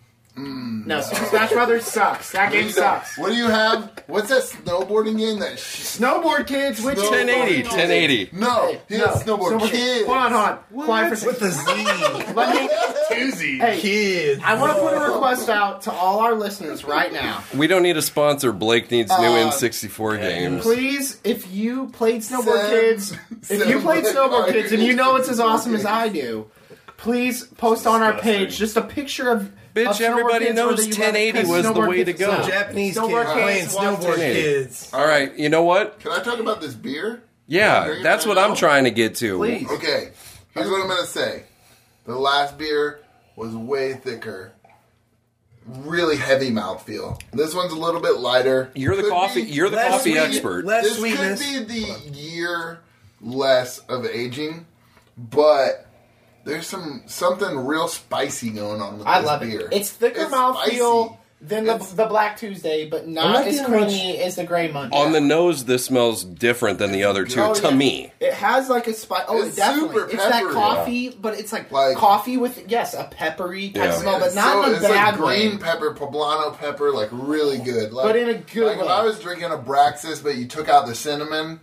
No, Super Smash Brothers sucks. That game sucks.
What do you have? What's that snowboarding game? That
Snowboard Kids, which
Snow-
1080, 1080.
No, he has Snowboard Kids.
Hold on. Quiet for
With a Z.
Let me.
Toozy.
Hey,
Kids.
I want to put a request out to all our listeners right now.
We don't need a sponsor. Blake needs new N64 games.
Please, if you played Snowboard
Send-
Kids, if
send
you played
Blake
Snowboard
Martin
Kids and you know it's as
N64
awesome as I do, please post on our page just a picture of.
Bitch,
of Snowboard
everybody
Kids
knows
where you
1080
love-
was the
Snowboard
way to
Kids
go.
suck.
Japanese
Snowboard
kids playing
Kids,
snowboard
1080.
kids.
All right, you know what?
Can I talk about this beer?
Yeah, that's what I'm trying to get to.
Please.
Okay, here's what I'm gonna say. The last beer was way thicker. Really heavy mouthfeel. This one's a little bit lighter.
You're the
Could
coffee.
be-
You're the
less
coffee
sweet-
expert.
less
This
sweetness.
could be the year less of aging, but there's something real spicy going on with
I
this
love
beer.
it. It's thicker mouthfeel than the Black Tuesday, but not
not
as
getting
creamy as the Grey Monday.
On the nose, this smells different than the other two,
Oh,
to
yeah.
me.
It has like a spice. Oh,
It's
definitely.
super
It's that
peppery.
coffee, but it's like coffee with a peppery type
Yeah.
smell, but
It's
not in a
it's
bad
like green
way.
pepper, poblano pepper, like really good. Like,
But in a good
like when
way.
I was drinking a Braxis, but you took out the cinnamon.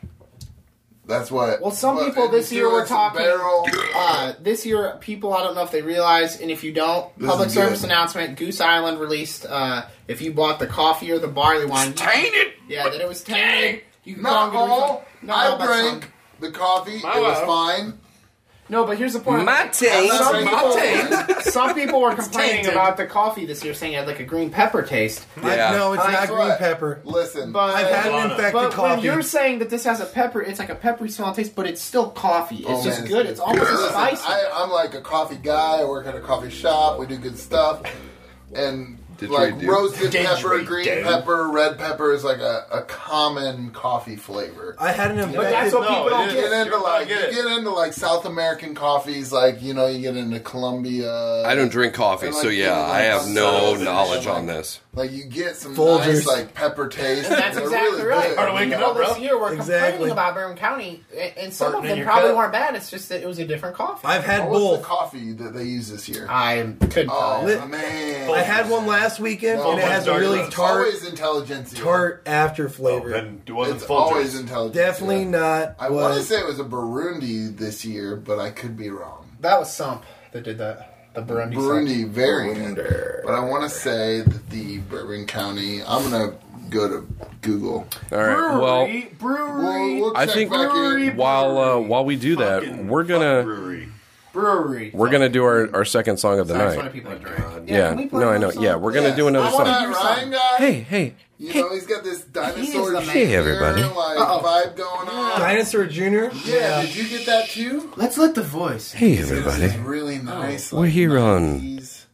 That's what.
Well, some
but-
people
and you
this year
threw
were
in some
talking.
barrel.
This year, people, I don't know if they realize, and if you don't,
This
public
is
service
good.
announcement: Goose Island released. If you bought the coffee or the barley wine,
Tainted!
yeah, that it was tainted. You can
Not
go and get a
all.
refund. Not all,
I
but
drank
some.
the coffee.
My
It was
wow.
fine.
No, but here's the point.
My taint.
Some
My
people, some people were complaining
tainted.
about the coffee this year, saying it had like a green pepper taste.
Yeah.
No, it's
I
not
Guess
green
what?
pepper.
Listen,
But
I've had an infected
But when
coffee.
you're saying that this has a pepper, it's like a peppery smell and taste, but it's still coffee. It's
Oh,
just
man,
good. It's almost as
Listen,
spicy.
I'm like a coffee guy. I work at a coffee shop. We do good stuff. And like
Didgeridoo.
roasted pepper,
Didgeridoo.
green pepper, red pepper is like a common coffee flavor.
I had an
But that's
infected.
what people
No,
don't
it
You
is.
get.
get into like South American coffees, like you get into Colombia.
I don't drink coffee,
And,
so
like,
yeah,
like,
I have no
sauce
knowledge
and,
on this.
Like you get some
Folgers.
nice like pepper taste.
And that's
They're
exactly
really
right.
good.
Hard to wake it
People
up, bro.
this year were
Exactly.
complaining about Bourbon County, and some
Farting
of
in
them
your
probably
cup.
weren't bad. It's just that it was a different coffee.
I've had
What was
both.
the coffee that they use this year?
I couldn't tell
Oh
you.
man,
I had one last weekend,
No,
and it has a
dark
really
roast.
tart,
always intelligentsia.
tart after flavor.
Then it wasn't
It's
full
always
juice.
intelligent.
Definitely not.
I want to
what-
say it was a Burundi this year, but I could be wrong.
That was Sump that did that. The Burundi.
Burundi variant. But I want to say that the Bourbon County. I'm gonna go to Google.
All right.
Brewery.
We'll
I think
brewery,
while we do that, we're gonna do our second song of the night. Yeah. No, I know. Yeah, we're gonna do another song.
Ryan guy.
Hey.
You know, he's got this dinosaur
Hey, everybody.
vibe going on.
Dinosaur Jr.?
Yeah, did you get that too?
Let's let the voice.
Hey,
This
everybody.
is really nice.
We're here on
90s.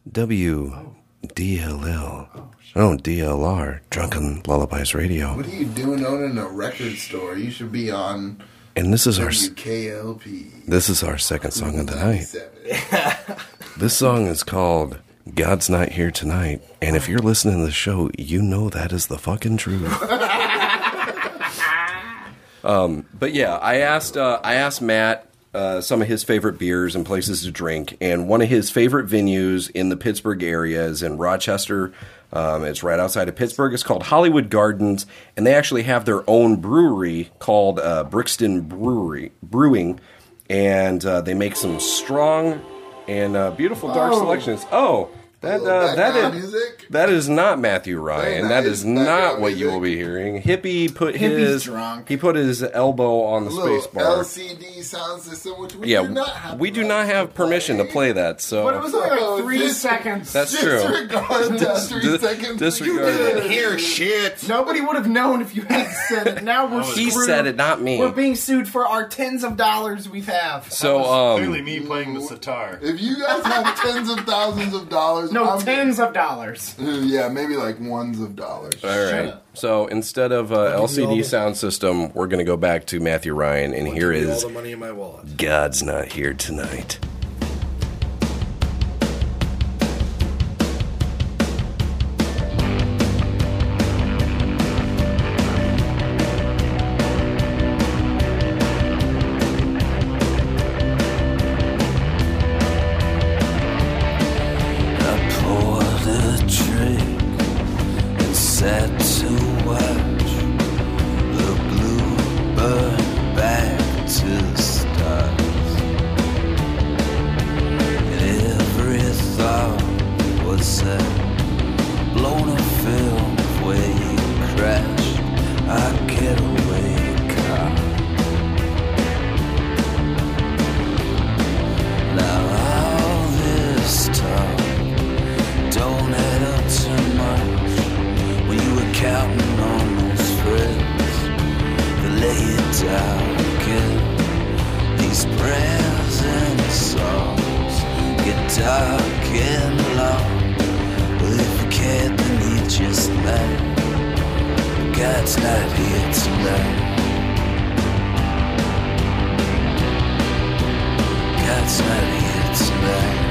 WDLL. Oh, DLR, Drunken Lullabies Radio.
What are you doing owning a record store? You should be on
And this is our
WKLP.
this is our second song of the night.
97.
This song is called God's Not Here Tonight, and if you're listening to the show, you know that is the fucking truth. But yeah, I asked Matt some of his favorite beers and places to drink, and one of his favorite venues in the Pittsburgh area is in Rochester. It's right outside of Pittsburgh. It's called Hollywood Gardens, and they actually have their own brewery called Brixton Brewing, and they make some strong and beautiful dark selections. Oh, that is not Matthew Ryan. That is not what you will be hearing. Hippie put his elbow on the space bar.
LCD sound system, which we
do not have permission to play that. So,
But it was only like 3 seconds.
That's true.
Disregard that 3 seconds.
Disregard
You
that.
didn't hear shit.
Nobody would have known if you hadn't said it. Now we're screwed.
He said it, not me.
We're being sued for our tens of dollars we have.
So,
Clearly me playing the sitar.
If you guys have tens of thousands of dollars,
No, tens of dollars.
Yeah, maybe like ones of dollars.
all right. So instead of LCD sound system, we're going to go back to Matthew Ryan, and here
All
is
the money in my wallet.
God's Not Here Tonight.
Set to watch the bluebird back to stars. Every thought was set, blown a film where you crashed our getaway car. Now all this talk don't add up too much. When you were counting on those friends that lay you down again. These prayers and songs get dark and long. Well, if you can't, then you just might. God's not here tonight. God's not here tonight.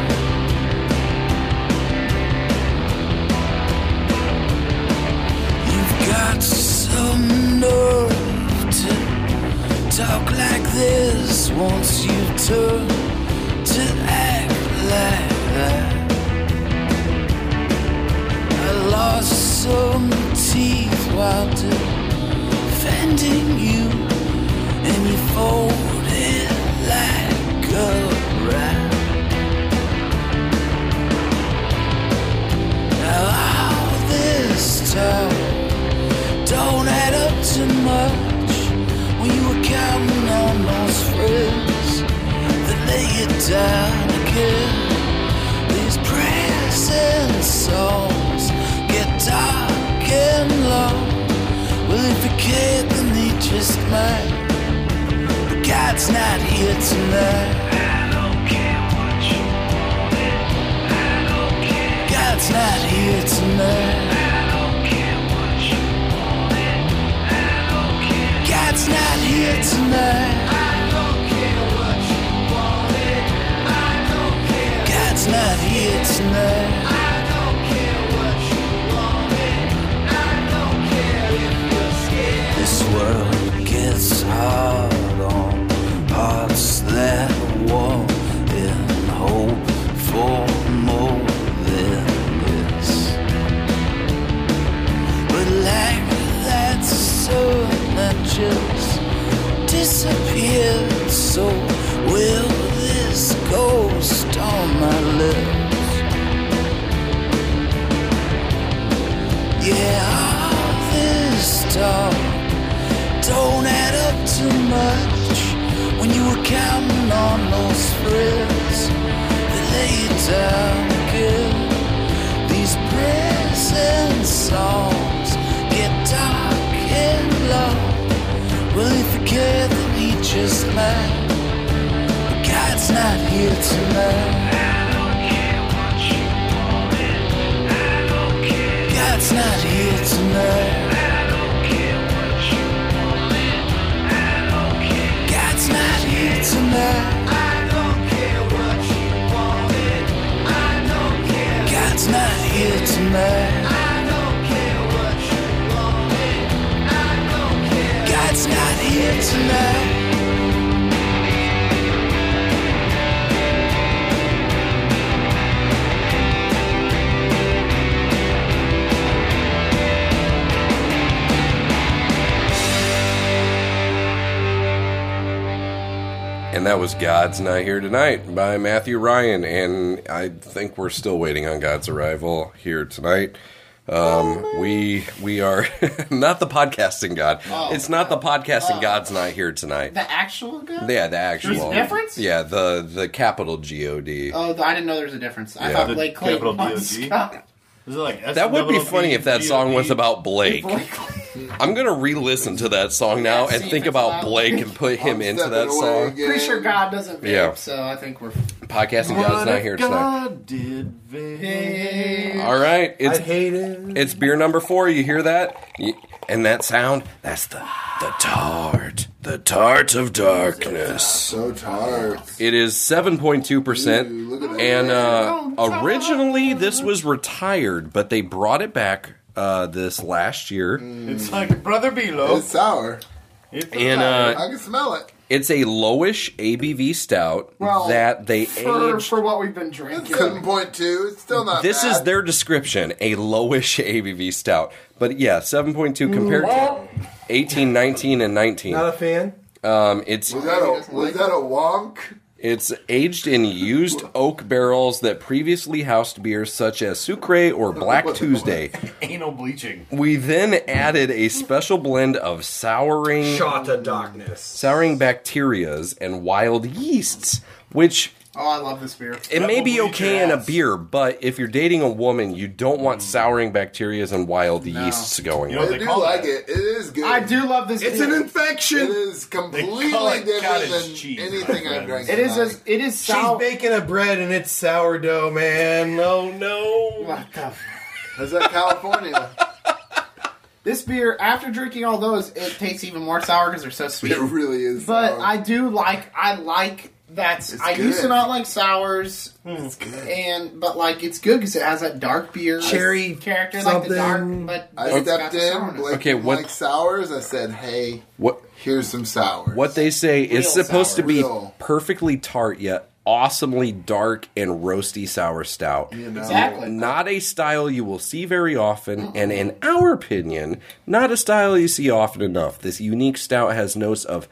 Got some nerve to talk like this once you turn to act like that. I lost some teeth while defending you, and you folded like a rat. Now all this talk don't add up too much when you were counting on those friends that lay you down again. These prayers and songs get dark and long. Well, if you can't, then they just might. But God's not here tonight. I don't care what you wanted. I don't care. God's not here tonight. God's not here tonight. I don't care what you wanted. I don't care. God's not here tonight. I don't care what you wanted. I don't care if you're scared. This world gets hard on hearts that want and hope for more than this. But like that sun that just disappeared, so will this ghost on my lips. talk don't add up too much when you were counting on those friends that lay you down good. These present songs get dark and long. Well, you forget that we just met, but God's not here tonight. God's not here tonight. God's not here tonight. God's not here tonight. God's not here tonight.
And that was God's Not Here Tonight by Matthew Ryan. And I think we're still waiting on God's arrival here tonight. We are not the podcasting God. It's not the podcasting God's not here tonight.
The actual God?
Yeah, the actual.
There's a difference?
Yeah, the capital G-O-D.
Oh, I didn't know there was a difference. I
Yeah.
thought Blake Clayton
Capital
was
D-O-G?
Scott.
Is it like
That would be funny if that song was about Blake.
Blake Clayton.
I'm going to re-listen to that song now
Yeah,
and
see
think
if it's
about
loud.
Blake and put him
I'm
into
stepping
that
away
song.
again.
Pretty sure God doesn't vape,
Yeah.
so I think we're...
Podcasting God's Not Here tonight.
God did vape.
All right,
I hate it.
it's beer number 4. You hear that? And that sound? That's the tart. The tart of darkness.
So tired.
It is 7.2%.
Ooh, look at that.
And originally this was retired, but they brought it back this last year.
It's like Brother Beelo.
It's sour.
And
I can smell it.
it's a lowish ABV stout
Well,
that they aged.
For what we've been drinking.
7.2. It's still not
This
bad.
is their description, a lowish ABV stout. But yeah, 7.2 compared to 18, 19, and 19.
Not a fan.
It's
Was that a wonk?
It's aged in used oak barrels that previously housed beers such as Sucre or Black Tuesday.
Anal bleaching.
We then added a special blend of souring
Shot of darkness.
bacterias and wild yeasts, which
Oh, I love this beer.
it may be
will bleach
okay
your
in a
ass.
beer, but if you're dating a woman, you don't want souring bacterias and wild yeasts going
You know
on.
what
I
they
do
call
like
that?
it. It is good.
I do love this
It's
beer.
an
It
infection.
is completely
call it
different
cottage
than
cheese,
anything
my
I've drank.
It is
tonight.
it is
She's
sour.
baking a bread and it's sourdough, man. No, no.
What the f-
Is that California?
This beer, after drinking all those, it tastes even more sour because they're so sweet.
It really is.
But
sour.
I like that. I
good.
used to not like sours,
It's good.
but it's good because it has that dark beer
Cherry
character, like the dark.
something.
But
I
it's got
stepped
the
in.
sourness.
Blake
Okay, what-
like sours. I said, "Hey,
What
here's some sours."
what they say is
Real
supposed to
sour.
be
Real.
perfectly tart yet awesomely dark and roasty sour stout.
You know?
Exactly.
Not a style you will see very often, and in our opinion, not a style you see often enough. This unique stout has notes of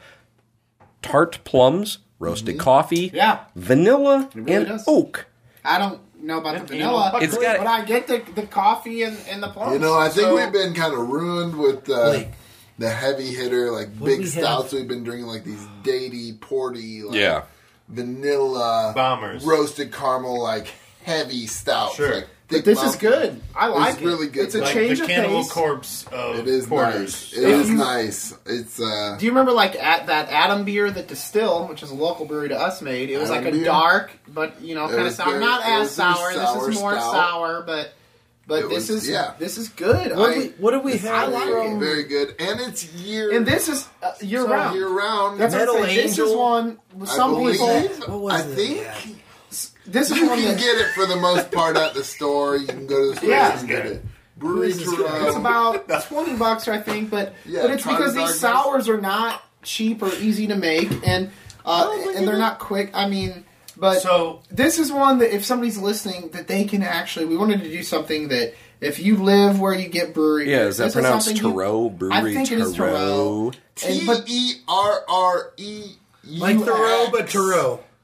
tart plums, roasted coffee,
Yeah.
vanilla,
really
and
does.
oak.
I don't know about the
And
vanilla,
It's got-
but I get the coffee and the plums.
You know, I think
So-
we've been kind of ruined with the heavy hitter, like
What do
big
we
stouts.
have?
We've been drinking like these datey, porty, like
Yeah.
vanilla,
Bombers.
roasted caramel, like heavy stouts.
Sure.
Like
But
thick
this is
mountain.
good. I like
It's
it.
really good.
It's a
Like
change
the
of
Cannibal
pace.
Corpse of
It is
porters.
nice. It is nice. It's
Do you remember at that Adam beer that Distill, which is a local brewery to us, made? It was
Adam
like a
beer?
dark, but kind of
was
sour.
very-
Not
it
as
was very
sour.
sour
This is more
stout.
sour, but
It
this
was-
is
yeah.
this is good.
What do we
I
have
like
from
very good, and it's year
and this is year round.
year round.
That's what
Metal
I'm saying. This is
Angel?
one. Some
believe-
people.
What was
I
it?
think
Yeah.
This is
you
one
can
that
get it for the most part at the store. You can go to the store
Yeah.
and get it. Brewery
This is
Jerome.
it's about $20, I think, but
Yeah,
but it's
try
because
the
these
darkness.
sours are not cheap or easy to make, and they're not quick. I mean, but
So-
this is one that if somebody's listening, that they can actually. We wanted to do something that if you live where you get brewery,
Yeah, is that
this
pronounced
something you-
Thoreau?
I
Brewery
think it is Thoreau.
Thoreau.
And, but
TERRE.
Like Thoreau, but Thoreau.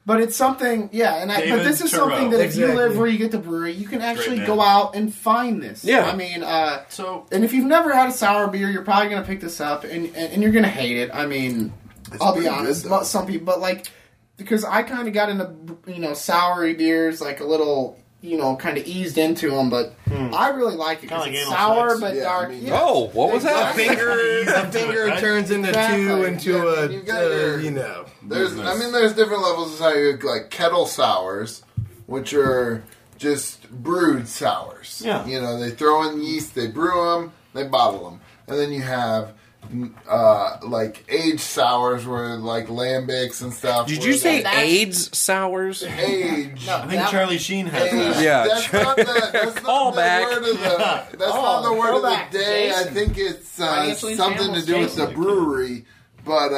But it's something, but this is something that if you live where you get the brewery, you can actually go out and find this.
Yeah.
I mean, and if you've never had a sour beer, you're probably going to pick this up, and you're going to hate it. I mean, I'll be honest, some people, but like, because I kind of got into, soury beers, like a little, kind of eased into them, but I really like it because it's sour but dark.
Oh, what was that?
The finger turns into two into a,
There's different levels of sour, like kettle sours, which are just brewed sours.
Yeah.
They throw in yeast, they brew them, they bottle them. And then you have like aged sours where like lambics and stuff.
Did you say AIDS sours?
Aged.
I think Charlie Sheen has that.
Yeah.
That's not the word of the not the word of the day.
Jason.
I think it's something to do with the brewery. But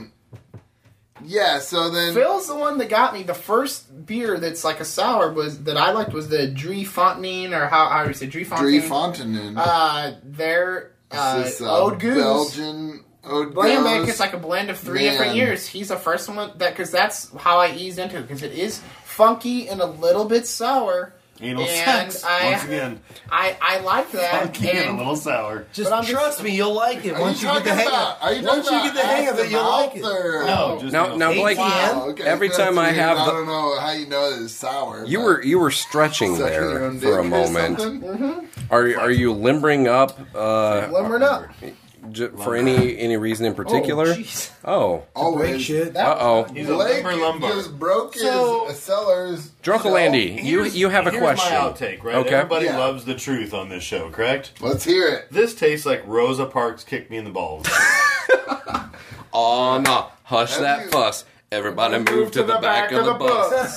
so then
Phil's the one that got me. The first beer that's like a sour that I liked was the Drie Fonteinen, or how do you say Drie Fonteinen?
Drie Fonteinen.
Their
Ode Goose. Belgian Ode Goose.
Lambic, it's like a blend of three different years. He's the first one because that's how I eased into it, because it is funky and a little bit sour.
Anal sex, once again.
I like that.
Funky and a little sour.
Just trust me, you'll like it. Once you get the hang of it, you'll like it.
Now, Blake, every time I have
I don't know how you know it's sour.
You were stretching there for a moment. Are you limbering up?
Limbering up.
For any reason in particular?
Oh,
shit.
He's a limber lumbar.
Just broke his cellars.
Drunkalandy, you have a question.
Here's my outtake, right?
Okay.
Everybody loves the truth on this show, correct?
Let's hear it.
This tastes like Rosa Parks kicked me in the balls.
Oh, no. Hush that fuss. Everybody move to the back of the bus.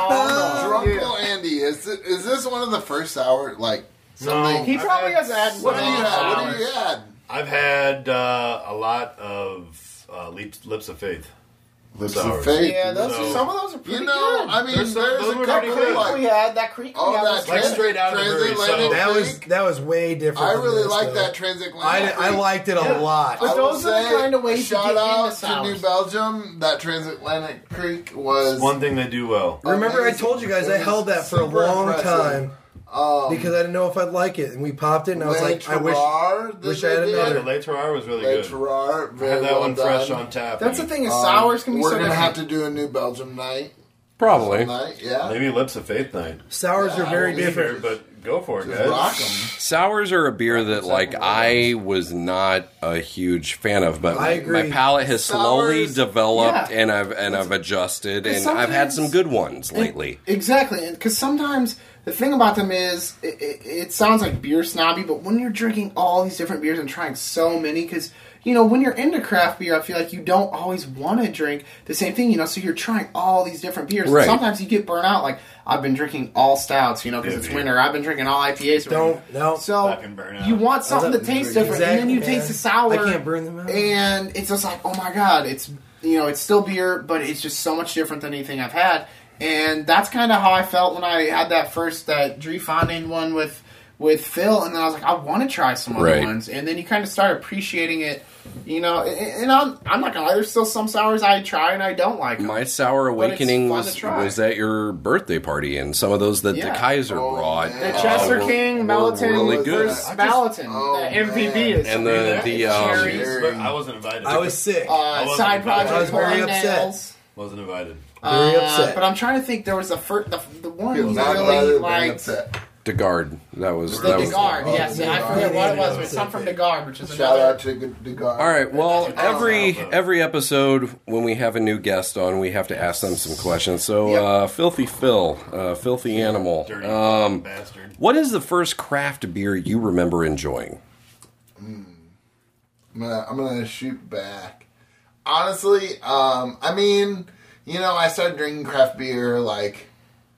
Drunkle Andy, is this one of the first sour, like, something?
No,
he probably has had.
What have you had?
I've had a lot of Lips of Faith.
Lips of Faith.
Yeah, some of those are pretty good.
I mean, there's a couple
we had that creek.
Like straight out of the brewery.
That was way different.
I really like that transatlantic.
I liked it a lot.
But those are the kind of ways to get
shout out
into sours.
to New Belgium. That transatlantic creek was
one thing they do well.
Remember, I told you guys I held that for a long time. Because I didn't know if I'd like it, and we popped it, and I was like, I wish I had another.
The Le Terroir was really good.
Very
I had that
well
one
done.
fresh on tap.
That's the thing is sours can be so
We're going to
different.
have to do a New Belgium night.
Probably.
Yeah.
Maybe Lips of Faith night.
Sours are very different.
But go for it,
Just rock 'em.
guys.
Sours are a beer that, like, I was not a huge fan of, but
I agree.
my palate has slowly
Sours,
developed,
yeah.
and I've adjusted, and
Sometimes-
I've had some good ones lately.
Exactly, because sometimes the thing about them is it sounds like beer snobby, but when you're drinking all these different beers and trying so many, because when you're into craft beer, I feel like you don't always want to drink the same thing, so you're trying all these different beers.
Right.
And sometimes you get burnt out. Like, I've been drinking all stouts, because it's winter. I've been drinking all IPAs. So
Fucking burn out.
you want something that tastes different, and then you taste the sour.
I can't burn them out.
And it's just like, oh my god, it's it's still beer, but it's just so much different than anything I've had. And that's kind of how I felt when I had that Drie Fonteinen one with Phil, and then I was like, I want to try some other ones. And then you kind of start appreciating it, and I'm not gonna lie, there's still some sours I try and I don't like them.
My sour awakening was at your birthday party, and some of those that the Kaiser brought.
The Chester King, Melton,
really good.
Melton, the MVP is.
And the
Cherries, but I wasn't invited.
I was sick.
Side project.
I was very
Corn
upset.
Nails.
Wasn't invited.
Very upset.
But I'm trying to think. There was the one
Feels
you
not
really
rather than
liked.
upset.
DeGard. That was
The DeGard, yes. I forget what it was. But some from DeGard, which is
Shout
another.
out to DeGard.
All right. Well, every episode when we have a new guest on, we have to ask them some questions. So, Filthy Phil, Filthy Animal.
Dirty bastard.
What is the first craft beer you remember enjoying?
I'm gonna shoot back. Honestly, I mean, I started drinking craft beer like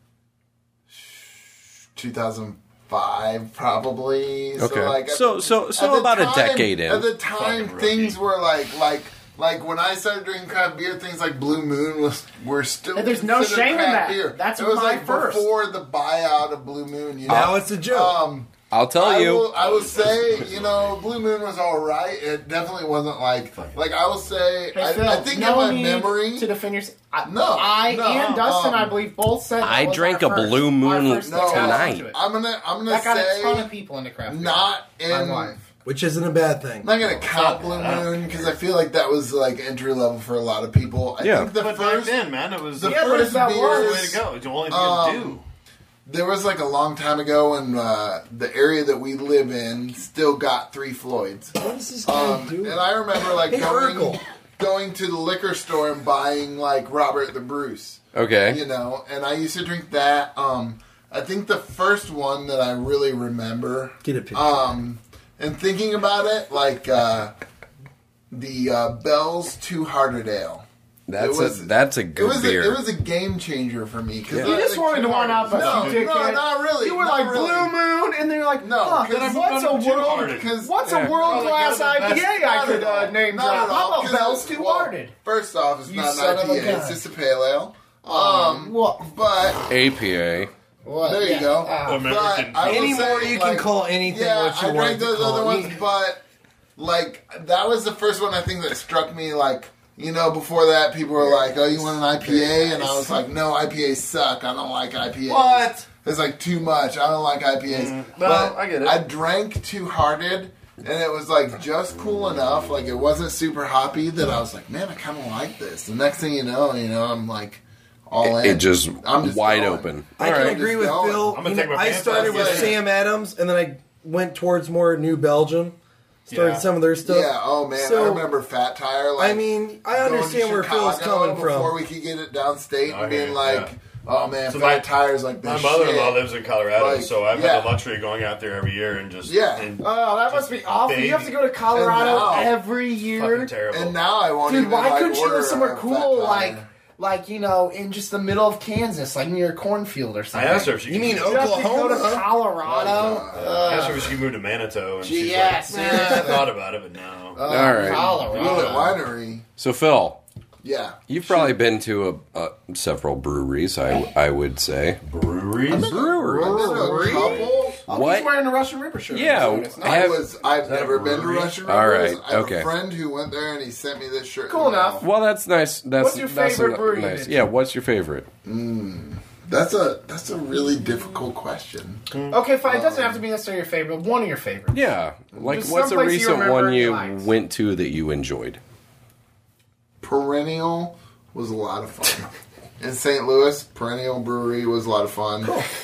2005, probably.
Okay. So about a decade in.
At the time, things were like when I started drinking craft beer, things like Blue Moon were still.
And there's no
considered
shame in
craft
that.
Beer.
That's
it was
my
like
first.
before the buyout of Blue Moon.
Now it's a joke.
I'll tell you.
I will say, Blue Moon was all right. It definitely wasn't like I will say.
Hey, Phil,
I think in my memory
to defend yourself.
I
and Dustin, I believe, both said
I drank a Blue Moon tonight.
I'm gonna
that got
say
a ton of people into craft beer.
not in.
Which isn't a bad thing.
I'm not gonna count Blue Moon because I feel like that was like entry level for a lot of people. I think the
but
first,
back then, man, it was
the
the
first
way
beers,
to go. It's the only thing to do.
There was like a long time ago when the area that we live in still got 3 Floyds.
What is this guy doing?
And I remember like going to the liquor store and buying like Robert the Bruce.
Okay.
And I used to drink that. I think the first one that I really remember.
Get a picture.
And thinking about it, like the Bell's Two Hearted Ale.
That's a good beer.
It was a game changer for me.
You just wanted to one up, but
no, not really.
You were like
really.
Blue Moon, and then you're like,
no.
What's a world class IPA I could name drop? How about Bell's Two Hearted?
First off, it's not an IPA; it's just a pale ale. But
APA.
What?
There you go.
American.
But
anymore, you can call anything what you want.
I drank those other ones, but like that was the first one I think that struck me. Like before that, people were like, "Oh, you want an IPA?" And I was like, "No, IPAs suck. I don't like IPAs.
What?
It's like too much. I don't like IPAs."
But I get it.
I drank Two Hearted, and it was like just cool enough. Like it wasn't super hoppy that I was like, "Man, I kind of like this." The next thing you know, I'm like. All in.
It just
I'm
wide
going.
open.
I can agree with Phil.
I'm gonna take my
I
pants
started
off.
with Sam Adams, and then I went towards more New Belgium. Started some of their stuff.
Yeah, oh man, I remember Fat Tire. Like,
I understand where Phil's coming from.
Before we could get it downstate and being like, oh man,
so
Fat Tire's like
my
this
mother-in-law
shit.
lives in Colorado,
Like,
so I've had the luxury of going out there every year and just
Oh, that must be awful. You have to go to Colorado every year.
fucking terrible.
And now I won't
Dude,
even
why
like,
couldn't you
order
go somewhere
a
cool
Fat Tire.
like in just the middle of Kansas, like near a cornfield or
I
something?
asked her if she
You mean
You have to go to Colorado?
I asked her if she could move to Manitou, and she's
yes.
like, I thought about it, but no.
All right.
Colorado.
Winery.
So Phil,
Yeah.
you've probably been to several breweries. I would say
Breweries?
I've been to a couple.
what?
He's wearing a Russian River shirt.
Yeah,
It's nice.
I've never been to Russian
All
Rivers.
right,
I have
okay.
a friend who went there and he sent me this shirt.
Cool enough.
Well, that's nice.
What's your favorite brewery
nice.
you've been
Yeah, what's your favorite?
That's a really difficult question.
Okay, fine. It doesn't have to be necessarily your favorite, but one of your favorites.
Yeah, like
Just
what's a
someplace you
recent
remember
one
and you
you
liked.
went to that you enjoyed?
Perennial was a lot of fun. In St. Louis, Perennial Brewery was a lot of fun.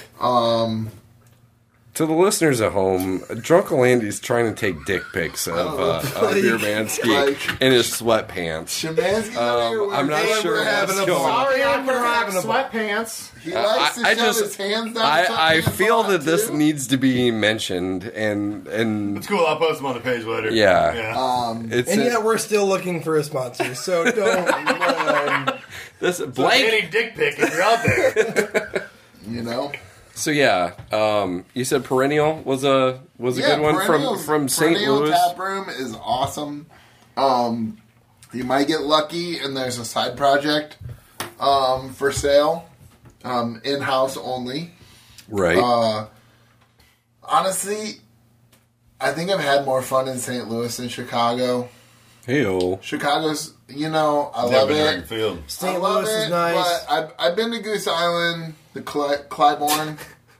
To the listeners at home, Drunkle Andy's trying to take dick pics of Urbanski
like-
in his sweatpants.
Szymanski's
I'm not sure
we're having
what's
a
going on.
Sorry, I'm
We're
wearing
having a-
sweatpants.
He likes to
I
shove
just-
his hands down.
I
something
feel
and
that
fuck,
this
too.
needs to be mentioned, and
It's cool, I'll post them on the page later.
Yeah. it's
And yet we're still looking for a sponsor, so don't.
this
So
Blake.
any dick pic if you're out there.
You know?
So yeah, you said Perennial was a good one from St.
Perennial
Louis.
Tap Room is awesome. You might get lucky, and there's a side project for sale, in-house only.
Right.
Honestly, I think I've had more fun in St. Louis than Chicago.
Hey-o.
Chicago's, I love
Never been
it.
in the field.
St.
I love
Louis is
it,
nice.
but I've been to Goose Island, the Clybourne.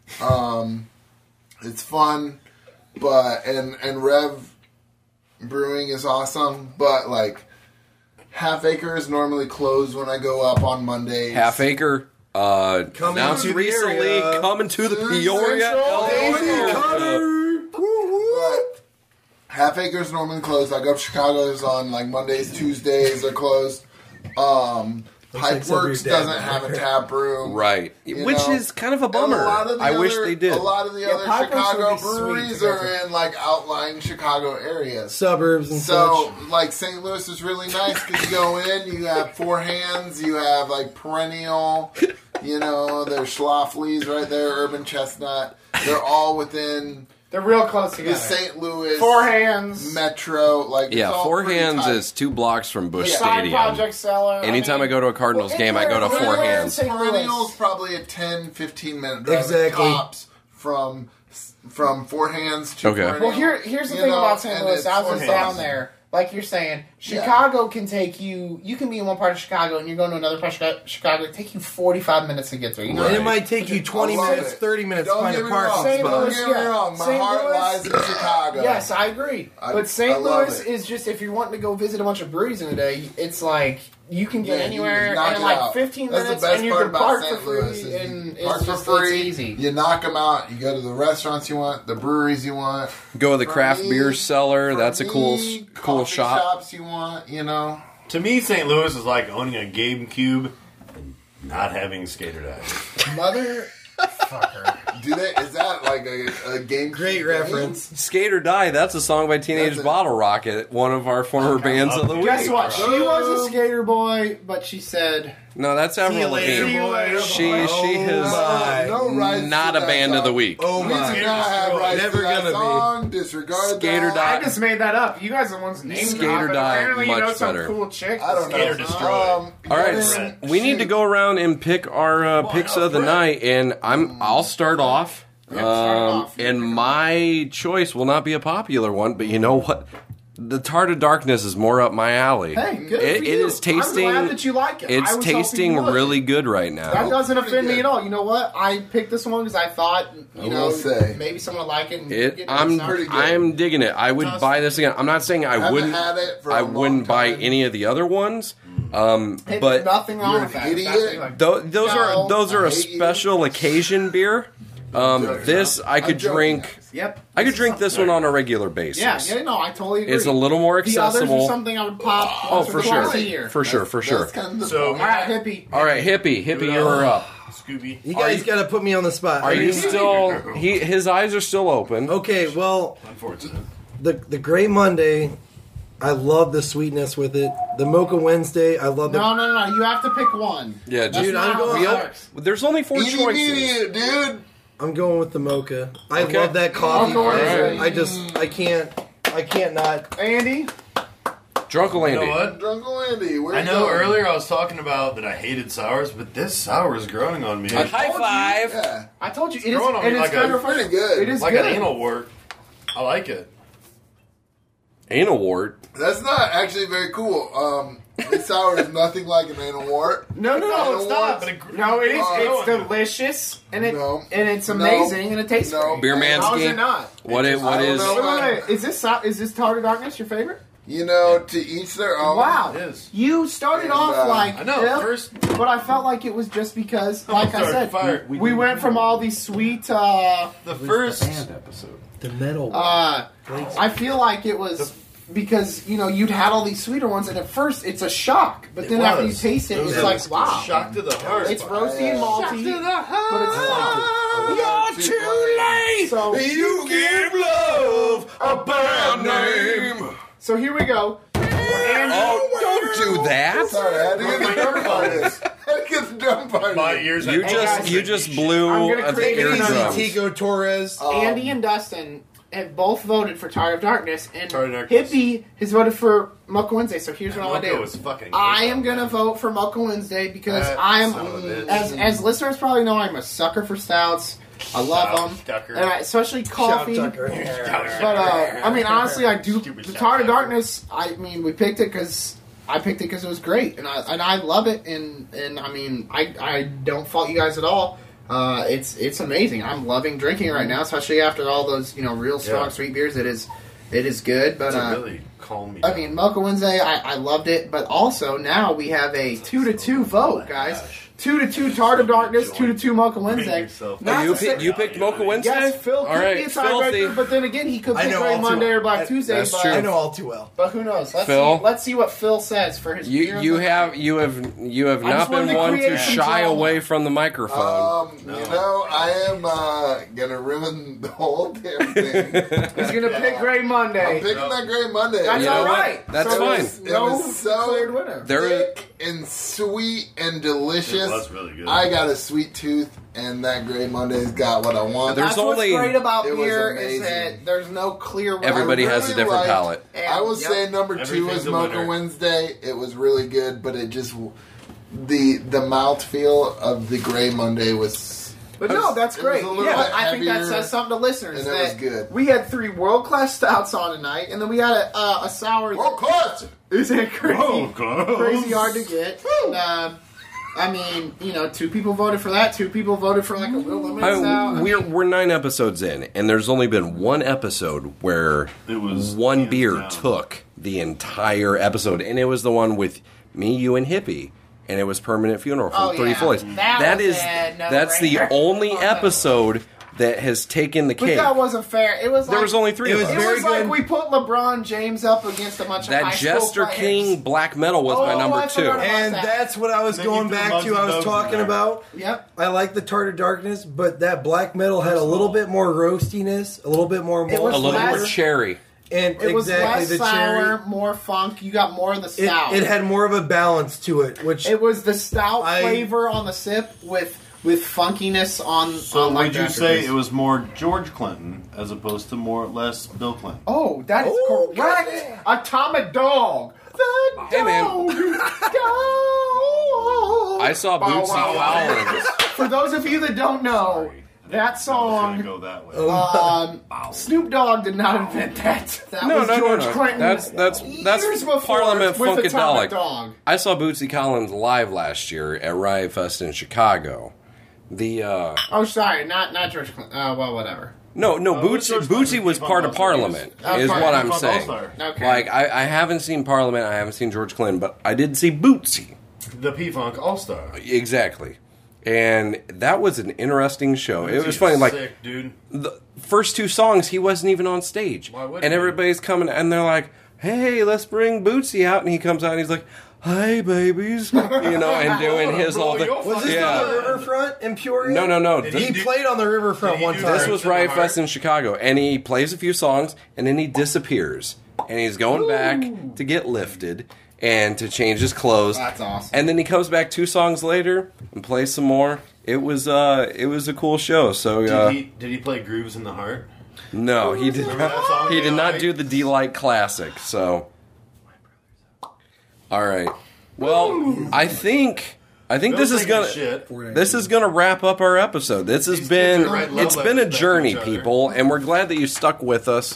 It's fun, but and Rev Brewing is awesome, but like Half Acre is normally closed when I go up on Mondays.
Half Acre.
Coming
Announced
to the
recently,
area.
coming to the
Central
Peoria.
But Half Acre's normally closed. I go up to Chicago's on like Mondays, Tuesdays. They're closed. Pipeworks doesn't have a tap room.
Right.
You
Which
know?
is kind of a
And
bummer.
a lot of the
I wish
other-
they did.
A lot of the other
Pipeworks
Chicago
would be sweet
breweries
to go
are
to.
in like outlying Chicago areas.
Suburbs and
So,
such.
like, St. Louis is really nice because you go in, you have Four Hands, you have, like, Perennial, there's Schlafly's right there, Urban Chestnut. They're all within
They're real close
the
together.
St. Louis
Four Hands.
metro. Like, it's
Yeah,
all
Four
pretty
Hands
tight.
is 2 blocks from Busch
Side
Stadium.
Project Cellar.
Anytime I go to a Cardinals game, I go to Four
anywhere in
Hands.
St. Louis.
Perennial's probably a 10, 15 minute drive.
Exactly.
Tops from 4 hands to 4
Well, here's the thing about St. Louis. I was down there. Like you're saying, Chicago can take you. You can be in one part of Chicago and you're going to another part of Chicago. It take you 45 minutes to get there. You know,
and it might take you 20 minutes, 30 minutes to find a parking spot.
Don't get me wrong. My heart lies in Chicago.
Yes, I agree. But St. Louis is just, if you're wanting to go visit a bunch of breweries in a day, it's like you can get anywhere in like 15 minutes and you can park for free. And
park for free.
It's easy.
You knock them out. You go to the restaurants you want, the breweries you want.
Go to the craft beer cellar. That's a cool shop.
Shops you want, you know.
To me, St. Louis is like owning a GameCube and not having Skater Die.
Motherfucker.
Is that like a game?
Great reference.
Skate or Die, that's a song by Teenage Bottle Rocket, one of our former bands of the week.
Guess what? She was a skater boy, but she said...
No, that's Avril Lavigne. She is not a band of the week.
Oh my God. Never gonna be. Disregard
Skater Die.
I just made that up. You guys are the ones named
Skater Die,
apparently
much
you know some
better.
cool chick.
I don't know.
Skater Destroy.
All right, so we need to go around and pick our picks of the night, and I'll start off. And my choice will not be a popular one, but you know what? The Tart of Darkness is more up my alley.
Hey, good for
It
you.
is tasting.
I'm glad that you like it.
It's tasting really good right now.
That doesn't offend me at all. You know what? I picked this one because I thought, maybe someone would like it.
I'm digging it. I would buy this again. I'm not saying I wouldn't. I wouldn't buy any of the other ones. But
nothing wrong with that.
Idiot.
Those are a special occasion beer. This I could drink.
Yep.
I could drink this one on a regular basis.
Yeah, I totally agree.
It's a little more accessible.
The others are something I would pop.
Oh, for sure.
A year.
For sure.
So,
all right, hippie.
All right, hippie, you're up.
Scooby.
You guys got to put me on the spot.
Are you still? His eyes are still open.
Okay, well,
Unfortunate.
the Grey Monday, I love the sweetness with it. The Mocha Wednesday, I love the...
No. You have to pick one.
Yeah,
dude, I'm going...
There's only 4 choices.
Idiot, dude.
I'm going with the Mocha. I love that coffee flavor. I can't not.
Andy?
Drunkle Andy.
You know what?
Drunkle Andy.
I know earlier I was talking about that I hated sours, but this sour is growing on me.
A high five.
Yeah.
I told you. It is
growing on me like
pretty good.
It is
like
good.
an anal wart. I like it.
Anal wart.
That's not actually very cool. This sour is nothing like an anal wart.
No, it's not. No, it is. It's
No.
delicious, and it's amazing, and it tastes great.
Beer
How is
Mansky.
it not?
What is?
Wait. Is this Tart of Darkness your favorite?
You know, to each their own.
Wow.
It is.
You started off like...
I know, first...
But I felt like it was just because, like I said,
fire.
we went from all these sweet...
The first...
episode.
The metal.
I feel like it was... Because, you'd had all these sweeter ones, and at first it's a shock. But then after you taste it, it's like, wow.
Shock to the heart.
It's roasty and malty.
Shock to the heart.
But it's salty.
You're too late.
So,
You give love a bad name.
So here we go.
Oh, don't do that.
Sorry, I had to get the drum part.
My ears.
You just blew
I'm gonna
the
create an
eardrums.
Tico Torres.
Andy and Dustin have both voted for Tart of Darkness, and
Tart of Darkness.
Hippie has voted for Mocha Wednesday. So here's what I'm
Mocha
gonna do.
was fucking
I
good.
am gonna vote for Mocha Wednesday because
That
I am,
son of a bitch.
as listeners probably know, I'm a sucker for stouts. I love them, and especially coffee.
Shout Tucker.
But honestly, I do.
Stupid
The
Shout
Tart of
Tucker.
Darkness. We picked it because it was great, and I love it, and I don't fault you guys at all. It's amazing. I'm loving drinking it right now, especially after all those real strong sweet beers. It is good, but
really calm me.
Mocha Wednesday, I loved it, but also now we have a 2-2 vote, guys. 2-2 Tart of Darkness, 2-2 Mocha Wednesday.
You picked Mocha Wednesday?
Yes, Phil
All
could
right,
be a tiebreaker, but then again, he could
I
pick
know
Grey
all too
Monday
well.
or Black Tuesday.
That's
but,
true.
I know all too well.
But who knows?
Phil?
Let's see what Phil says for his beer.
You have not been
wanted to
one
create
to
some
shy
drama.
away from the microphone.
I am gonna ruin the whole damn thing.
He's gonna pick Grey Monday.
I'm picking that Grey Monday.
That's
You know
all
what?
right.
That's
So
fine.
there's No
It was so
cleared winner.
thick and sweet and delicious.
It was really good.
I got a sweet tooth, and that Grey Monday's got what I want.
There's
That's
only-
what's great about
it was
beer is
amazing.
that there's no clear winner.
Everybody has a
really
different
liked-
palate.
I will
Yep.
say number 2
Everything's
is
a
Mocha
winner.
Wednesday. It was really good, but it just the mouthfeel of the Grey Monday was
But no, that's great. Yeah, I think that says something to listeners.
And it was good.
We had 3 world-class stouts on tonight, and then we had a sour.
World-class!
Isn't it crazy?
World-class.
Crazy hard to get. And, I mean, 2 people voted for that. 2 people voted for like a real limited stout.
We're 9 episodes in, and there's only been 1 episode where
it was
one beer took the entire episode, and it was the one with me, you, and Hippie. And it was Permanent Funeral from Three Floyds. That's the only episode that has taken the cake.
But that wasn't fair. It was like,
there was only 3 of us.
It was like we put LeBron James up against a bunch of high school
Jester
players.
King Black Metal was my number 2.
And that's what I was going back to. I was talking about.
Yep.
I like the Tart of Darkness, but that Black Metal had a little bit more roastiness, a little bit more malt,
a little more cherry.
And
it was
exactly
less
the
sour,
cherry.
more funk. You got more of the stout.
It had more of a balance to it, which
it was the stout flavor on the sip with funkiness on.
So
on
would you say it was more George Clinton as opposed to more or less Bill Clinton?
Oh, that is correct. Atomic Dog. The
Hey, man.
dog.
I saw Bootsy Collins.
For those of you that don't know. That song,
go that way.
Snoop Dogg did not invent that. That was George Clinton.
That's
years before
Parliament
with Atomic
Funkadelic.
Dog.
I saw Bootsy Collins live last year at Riot Fest in Chicago.
Oh, sorry, not George Clinton. Well, whatever.
No, Bootsy was part of Parliament, is what I'm saying.
Okay.
Like, I haven't seen Parliament, I haven't seen George Clinton, but I did see Bootsy.
The P-Funk All-Star.
Exactly. And that was an interesting show. It was funny. Like,
sick, dude.
The first 2 songs, he wasn't even on stage.
Why would
and
he?
everybody's coming, and they're like, hey, let's bring Bootsy out. And he comes out, and he's like, hey, babies. And doing his whole thing.
Was this on the Riverfront in Peoria?
No.
He played on the Riverfront one time.
This was Riot Fest in Chicago. And he plays a few songs, and then he disappears. And he's going back to get lifted and to change his clothes.
That's awesome.
And then he comes back 2 songs later and plays some more. It was a cool show. So
did he play Grooves in the Heart?
No, he did not. He did not do the D-Light classic. So, all right. Well, I think this is gonna wrap up our episode. This has been a journey, people, and we're glad that you stuck with us.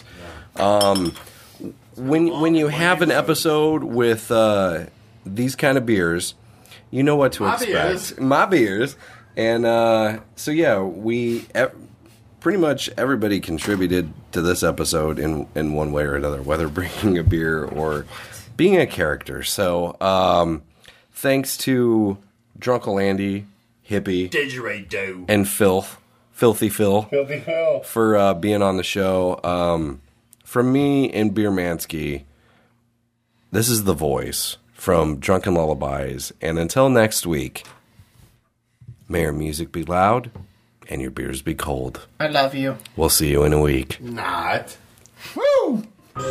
When you have an episode with these kind of beers, you know what to expect. My beers. And so yeah, pretty much everybody contributed to this episode in one way or another, whether bringing a beer or being a character. So thanks to Drunkle Andy, Hippie,
Didgeridoo,
and Filthy Phil for being on the show. From me and Beer Mansky, this is The Voice from Drunken Lullabies. And until next week, may your music be loud and your beers be cold.
I love you.
We'll see you in a week.
Not.
Woo!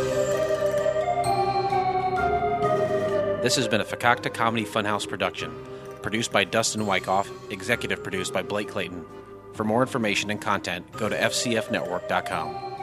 This has been a Fakakta Comedy Funhouse production. Produced by Dustin Wyckoff, executive produced by Blake Clayton. For more information and content, go to fcfnetwork.com.